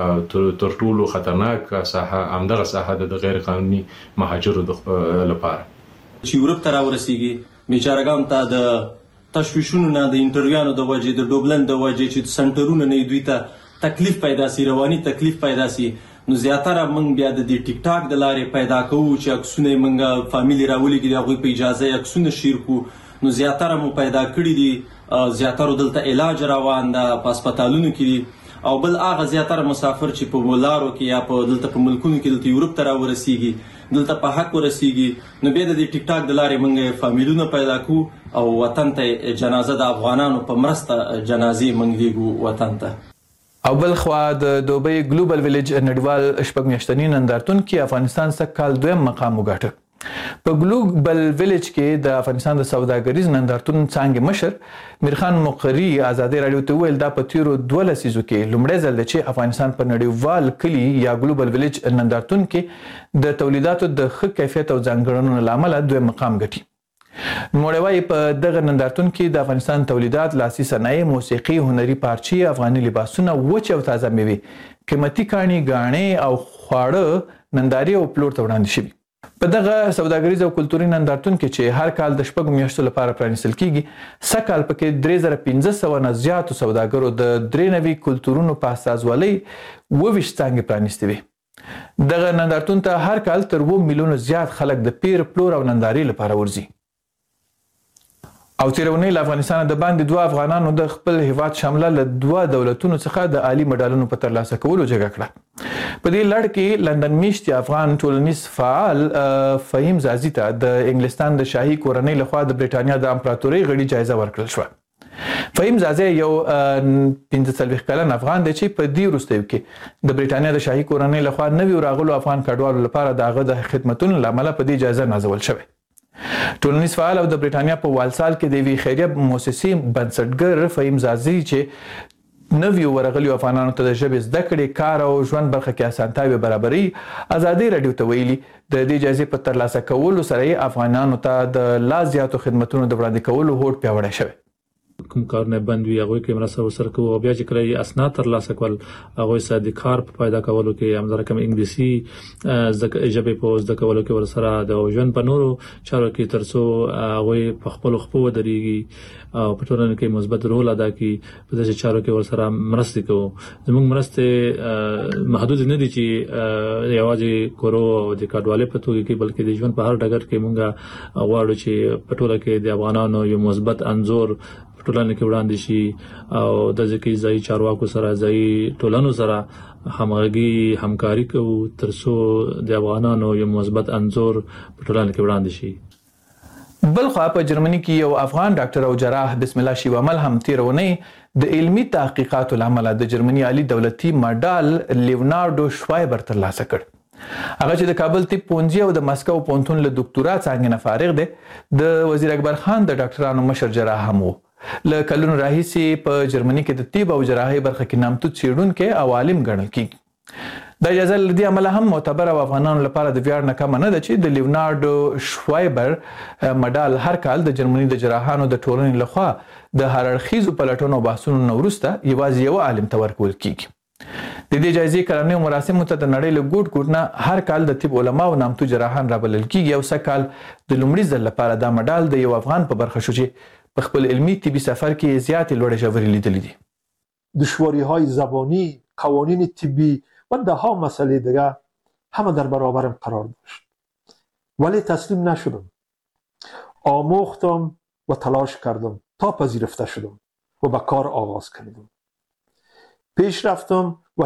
تر ټولو خطرناک ساحه همدغه ساحه د غیر قانوني مهاجرو لپاره چې یورپ ته راورسیږي بیچارهګان ته د تشویشونو نه، د انټرویانو د وجې، د ډوبلن د وجې چې سنټرونه نه دوی ته تکلیف پیدا سي، رواني تکلیف پیدا سي، نو زیاتره موږ بیا د ټیک ټاک د لارې پیدا کوو چې عکسونه موږ فامیلی راولېږي د هغوی په اجازه عکسونه شیر کړو، نو زیاتره مو پیدا کړي دي، زیاتره دلته علاج روان ده په هسپتالونو کې دي، او بل هغه زیاتره مسافر چې په لارو کې یا په دلته په ملکونو کې دلته یورپ ته راورسیږي، دلته په حق ورسیږي، نو بیا د ټیک ټاک د لارې موږ فامیلونه پیدا کوو او وطن ته جنازه د افغانانو په مرسته جنازې موږ لیږو وطن ته. او بل خوا د دوبۍ ګلوبل ویلیج نړیوال شپږ میاشتني نندارتون کې افغانستان سږ دویم مقام وګاټه. په ګلوبل ویلیج کې د افغانستان د سوداګریز نندارتون څانګې مشر میرخان مقری ازادي رادیو ته ویل دا په تیرو 12 لسیزو کې لومړی ځل دی چې افغانستان په نړیوال کلي یا ګلوبل ویلیج نندارتون کې د تولیداتو د ښه کیفیت او ځانګړنو له امله دویم مقام ګټي. نوموړی وایي په دغه نندارتون کې د افغانستان تولیدات، لاسي صنایع، موسیقي، هنري پارچې، افغاني لباسونه، وچ او تازه میوې، قیمتي کاڼي، ګاڼې او خواړه نندارې او پلور ته وړاندې شوي. په دغه سوداګریز او کلتوري نندارتون کې چې هر کال د 6 میاشتو لپاره پرانیستل کیږي، سږ کال پکې 3500 نه زیاتو سوداګرو د 93 کلتورونو په استازولۍ 22 څانګې پرانیستې وي. دغه نندارتون ته هر کال تر 2 میلیونه زیات خلک د پیر، پلور او نندارې لپاره ورځي. او تیرونی له افغانستان د باندې 2 افغانانو د خپل هیواد شامله له 2 دولتونو څخه د عالی مډالونو په ترلاسه کولو جګړه کړه. په دې لړ کې لندن میشت افغان ټولنیز فعال فهیم زازي ته د انګلستان د شاهي کورنۍ لخوا د برېټانیا د امپراتورۍ غړي جایزه ورکړل شوه. فهیم زازي یو 45 کلن افغان دی چې په دې وروستیو کې د برېټانیا د شاهي کورنۍ لخوا نویو راغلو افغان کډوالو لپاره د هغه د خدمتونو له امله په دې جایزه نازول شوی. ټولنیز فعال او د برېټانیا په والسال کې د یوې خیریه مؤسسې بنسټګر فهیم زازي چې نویو ورغلیو افغانانو ته د ژبې زده کړې، کار او ژوند برخه کې اسانتیاوې برابري ازادي رادیو ته ویلي د دې جایزې په ترلاسه کولو سره یې افغانانو ته د لا زیاتو خدمتونو د وړاندې کولو هوډ پیاوړی شوی. کوم کارونه بند وي هغوی کې مرسته ورسره کوو، او بیا چې کله یې اسناد ترلاسه کول هغوی سره د کار په پیدا کولو کې همدارنګه کوم انګلیسي ژبې په زده کولو کې ورسره د ژوند په نورو چارو کې تر څو هغوی په خپلو خپو ودرېږي او په ټولنه کې مثبت رول ادا کړي، په داسې چارو کې ورسره مرستې کوو. زموږ مرستې محدود نه دي چې یوازې کورو او د کډوالۍ په توګه کې، بلکې د ژوند په هر ډګر کې موږ غواړو چې په ټوله کې د افغانانو یو مثبت انځور ټولنه کې وړاندې شي او د ځکه ځای چارواکو سره، ځای ټولنو سره همغږي همکاري کوو تر څو د افغانانو یو مثبت انځور په ټولنه کې وړاندې شي. بلخوا په جرمني کې یو افغان ډاکټر او جراح بسم الله شیوامل هم تیرونی د علمي تحقیقاتو لامل د جرمني عالی دولتي مډال لیونارډو شوایبر ترلاسه کړ. هغه چې د کابل طب پوهنځي او د مسکو پوهنتون له دکتورا څانګې نه فارغ دی، د وزیر اکبر خان د ډاکټرانو مشر جراح هم و. له کلونو راهیسې په جرمني کې د طب او جراحۍ برخه کې نامتو څېړونکی او عالم ګڼل کیږي. د اجازه لدی عمله هم معتبر او افغانانو لپاره د ویاړ نه کم نه ده چې د لیونارډو شوایبر مډال هر کال د جرمني د جراحانو د ټولنې لخوا د هر اړخیزو پلټنو او بحثونو نه وروسته یوازې یو عالم ته ورکول کیږي. د دې جایزې کلنیو مراسمو ته د نړۍ له ګوټ ګوټ نه هر کال د طب علماو نامتو جراحان رابلل کیږي او سږ کال د لومړي ځل لپاره دا مډال د یو افغان په برخه شو چې په خپل علمي طبي سفر کې زیاتې لوړې ژورې لیدلې دي. دشواری‌های زبانی، قوانین طبی و ده‌ها مسئله دیگر همه در برابرم قرار داشت. ولی تسلیم نشدم. آموختم و تلاش کردم تا پذیرفته شدم و به کار آغاز کردم. پیش رفتم و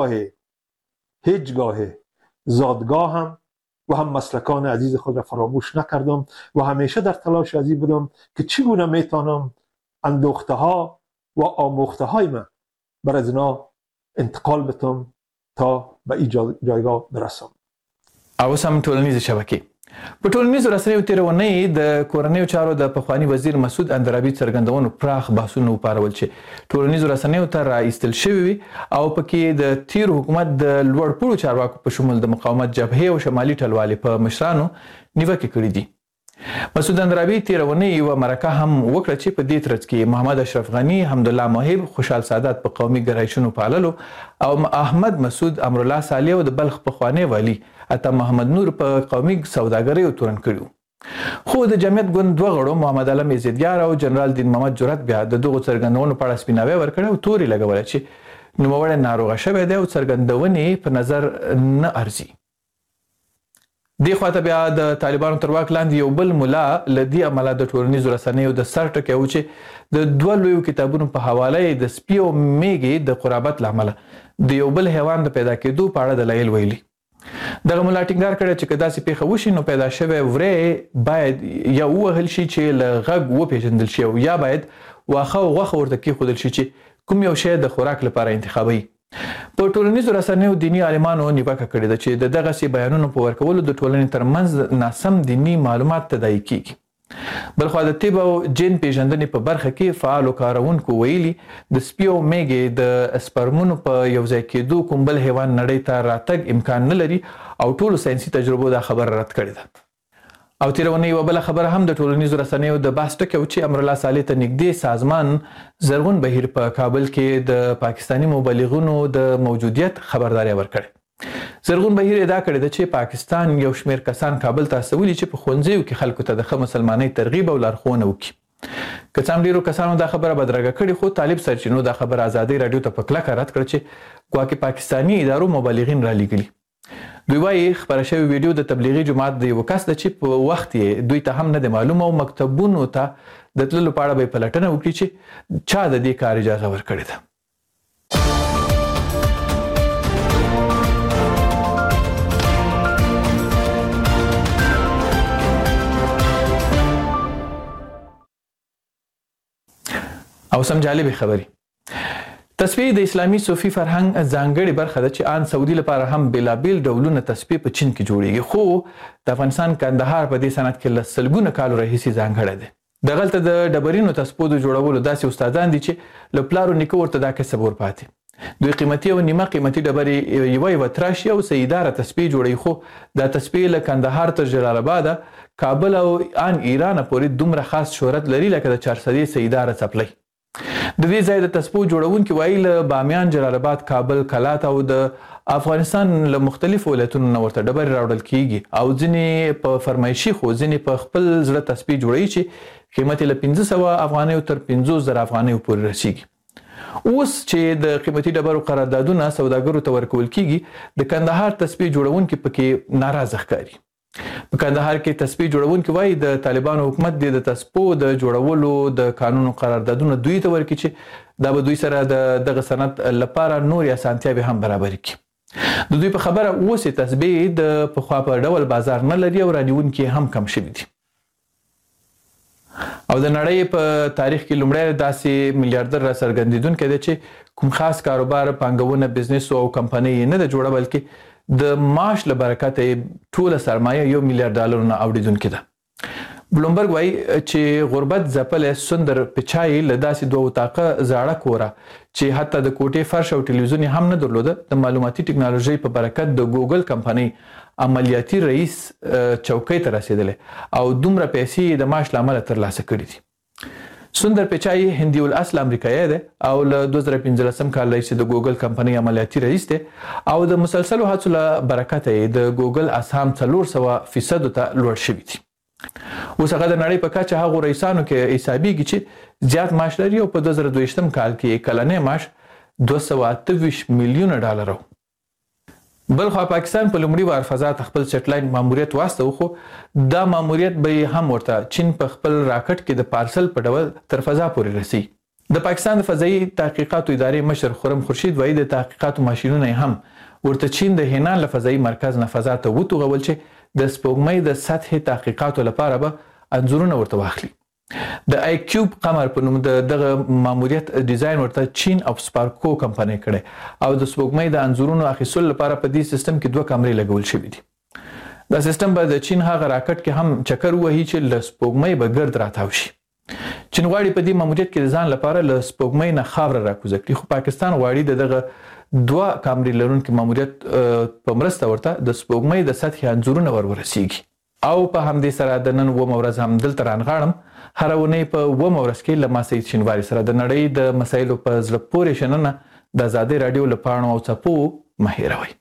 هیچگاه زادگاهم و هم مسلکان عزیز خود را فراموش نکردم و همیشه در تلاش ازی بودم که چگونه میتونم اندوخته ها و آموخته های من بر از اینا انتقال بدم تا به این جایگاه برسم. او سم ټولنیزې شبکې په ټولنیزو رسنیو تېره اونۍ د کورنیو چارو د پخواني وزیر مسعود اندرابي څرګندونو پراخ بحثونه وپارول چې ټولنیزو رسنیو ته راایستل شوي وي او پکې د تیر حکومت د لوړ پوړو چارواکو په شمول د مقاومت جبهې او شمالي ټلوالې په مشرانو نیوکې کړي دي. مسعود اندرابي تېره اونۍ یوه مرکه هم وکړه چې په دې ترڅ کې محمد اشرف غني، حمدالله محب، خوشحال سادات په قومي ګرایشونو پاللو او احمد مسعود، امرالله صالح او د بلخ پخوانی والي عطا محمد نور په قومي سوداګریو تورن کړي. خو د جمعیت ګوند دوه غړو محمد علم یزدیار او جنرال دین محمد جرأت بیا د دغو څرګندونو په اړه سپیناوی ورکړی او تورې لګوله چې نوموړی ناروغه شوی دی او څرګندونې په نظر نه ارزي. دې خواته بیا د طالبانو تر واک لاندې یو بل ملا له دې امله د ټولنیزو رسنیو د سر ټکی و چې د دوه لویو کتابونو په حواله یې د سپي او میږې د قرابت له امله د یو بل حیوان د پیدا کېدو په اړه دلایل ویلي. دغه ملا ټینګار کړی چې که داسې پیښه وشي نو پیدا شوی وری باید یا ووهل شي چې له غږ وپېژندل شي او یا باید واښه او غوښه ورته کېښودل شي چې کوم یو شی د خوراک لپاره انتخابوي. په ټولنیزو رسنیو دیني عالمانو نیوکه کړې ده چې د دغسې بیانونو په ورکولو د ټولنې ترمنځ ناسم دیني معلومات تداعي کیږي. بلخوا د طب او جین پیژندنې په برخه کې فعالو کارونکو ویلي د سپي او میږې د سپرمونو په یوځای کېدو کوم بل حیوان نړۍ ته راتګ امکان نه لري او ټولو ساینسي تجربو دا خبره رد کړې ده. او تېره اونۍ یوه بله خبره هم د ټولنیزو رسنیو د بحث ټکی و چې امرالله صالح ته نږدې سازمان زرغون بهیر په کابل کې د پاکستاني مبلغونو د موجودیت خبرداری ورکړې. زرغون بهیر ادعا کړې ده چې پاکستان یو شمېر کسان کابل ته استولي چې په ښوونځیو کې خلکو ته د ښه مسلمانۍ ترغیب او لارښوونه وکړي. که څه هم ډېرو کسانو دا خبره بدرګه کړې خو طالب سرچینو دا خبره ازادۍ راډیو ته په کلکه رد کړه چې ګواکې پاکستاني ادارو مبلغین رالیږلي. دوی وایي خپره شوې ویډیو د تبلیغي جماعت د یوه کس ده چې په وخت یې دوی ته هم نه دی معلوم او مکتبونو ته د تللو په اړه به یې پلټنه وکړي چې چا د دې کار اجازه ورکړې ده. او سم جالبې خبرې. تسبیح د اسلامي صوفي فرهنګ ځانګړې برخه ده چې آن سعودي لپاره هم بېلابېل ډولونه تسبیح په چین کې جوړیږي خو د افغانستان کندهار په دې صنعت کې له سلګونه کالو راهیسې ځانګړی دی. دغلته د ډبرینو تسبو د جوړولو داسې استادان دي چې له پلارو نیکه ورته دا کسب ورپاتې. دوی قیمتي او نیمه قیمتي ډبرې یوه تراشي او سیداره تسبیح جوړوي خو دا تسبیح له کندهار تر جلال آباده، کابل او آن ایران پورې دومره خاص شهرت لري لکه د 400 سیداره څپلۍ. د دې ځای د تسبو جوړونکي وایي له بامیان، جلال آباد، کابل، کلات او د افغانستان له مختلفو ولایتونو نه ورته ډبرې راوړل کیږي او ځینې په فرمایشي خو ځینې په خپل زړه تسبیح جوړوي چې قیمت یې له 500 افغانیو تر 50,000 افغانیو پورې رسیږي. اوس چې د قیمتي ډبرو قراردادونه سوداګرو ته ورکول کیږي د کندهار تسبیح جوړونکي پکې ناراضه ښکاري. په کندهار کې تسبیح جوړونکي وایي د طالبانو حکومت د تسبو د جوړولو د قانون قراردادونه دوی ته ورکړي چې دا به دوی سره د دغه صنعت لپاره نورې اسانتیاوې هم برابرې کړي. د دوی په خبره اوس تسبیح د پخوا په ډول بازار نه لري او رانیونکي هم کم شوي دي. او د نړۍ په تاریخ کې لومړی داسې میلیاردر راڅرګندېدونکی دی چې کوم خاص کاروبار، پانګونه، بزنس او کمپنۍ یې نه ده جوړه بلکې د معاش له برکته ټوله سرمایه $1 میلیارډ نه اوړېدونکې ده. بلومبرګ وایي چې غربت ځپلی سندر پچای له داسې دوه اتاقه زاړه کوره چې حتی د کوټې فرش او ټلویزیون هم نه درلوده د معلوماتي ټکنالوژي په برکت د ګوګل کمپنۍ عملیاتي رئیس چوکۍ ته رسېدلی او دومره پیسې د معاش له امله ترلاسه کړي دي. سندر پیچای هندي الاصل امریکایي دی او له 2015 کال راهیسې د ګوګل کمپنۍ عملیاتي رئیس دی او د مسلسلو هڅو له برکته یې د ګوګل اسهام 400% ته لوړ شوي دي. اوس هغه د نړۍ په کچه هغو رئیسانو کې حسابیږي چې زیات معاش لري او په 2022 کال کې کلنی معاش $228 میلیونه و. بلخوا پاکستان په لومړي وار فضا ته خپل سټلاین ماموریت واستو خو دا ماموریت به هم ورته چین په خپل راکټ کې د پارسل په ډول تر فضا پورې رسي. د پاکستان د فضایي تحقیقاتو ادارې مشر خرم خورشید وایي د تحقیقاتو ماشینونه هم ورته چین د هینان له فضایي مرکز نه فضا ته وتوغول چې د سپوږمۍ د سطحي تحقیقاتو لپاره به انځورونه ورته واخلي. د آی کیوب قمر په نوم دغه ماموریت ډیزاین ورته چین او سپارکو کمپنۍ کړي او د سپوږمۍ د انځورونو اخیستلو لپاره په دې سیستم کې 2 کمرې لګول شوي دي. دا سیستم به د چین هغه راکټ کې هم چکر ووهي چې له سپوږمۍ به ګرد راتاو شي. چین غواړي په دې ماموریت کې د ځان لپاره له سپوږمۍ نه خاوره راکوزه کړي خو پاکستان غواړي دغه 2 کمرې لرونکي ماموریت په مرسته ورته د سپوږمۍ د سطحي انځورونه ورسیږي. او په همدې سره د نن 9 ورځ هم دلته رانغاړم. هر اونۍ په 9 ورځ کې له ما سید شینواري سره د نړۍ د مسایلو په زړه پورې شننه د آزادۍ راډیو له پاڼو او څپو مه هېروئ.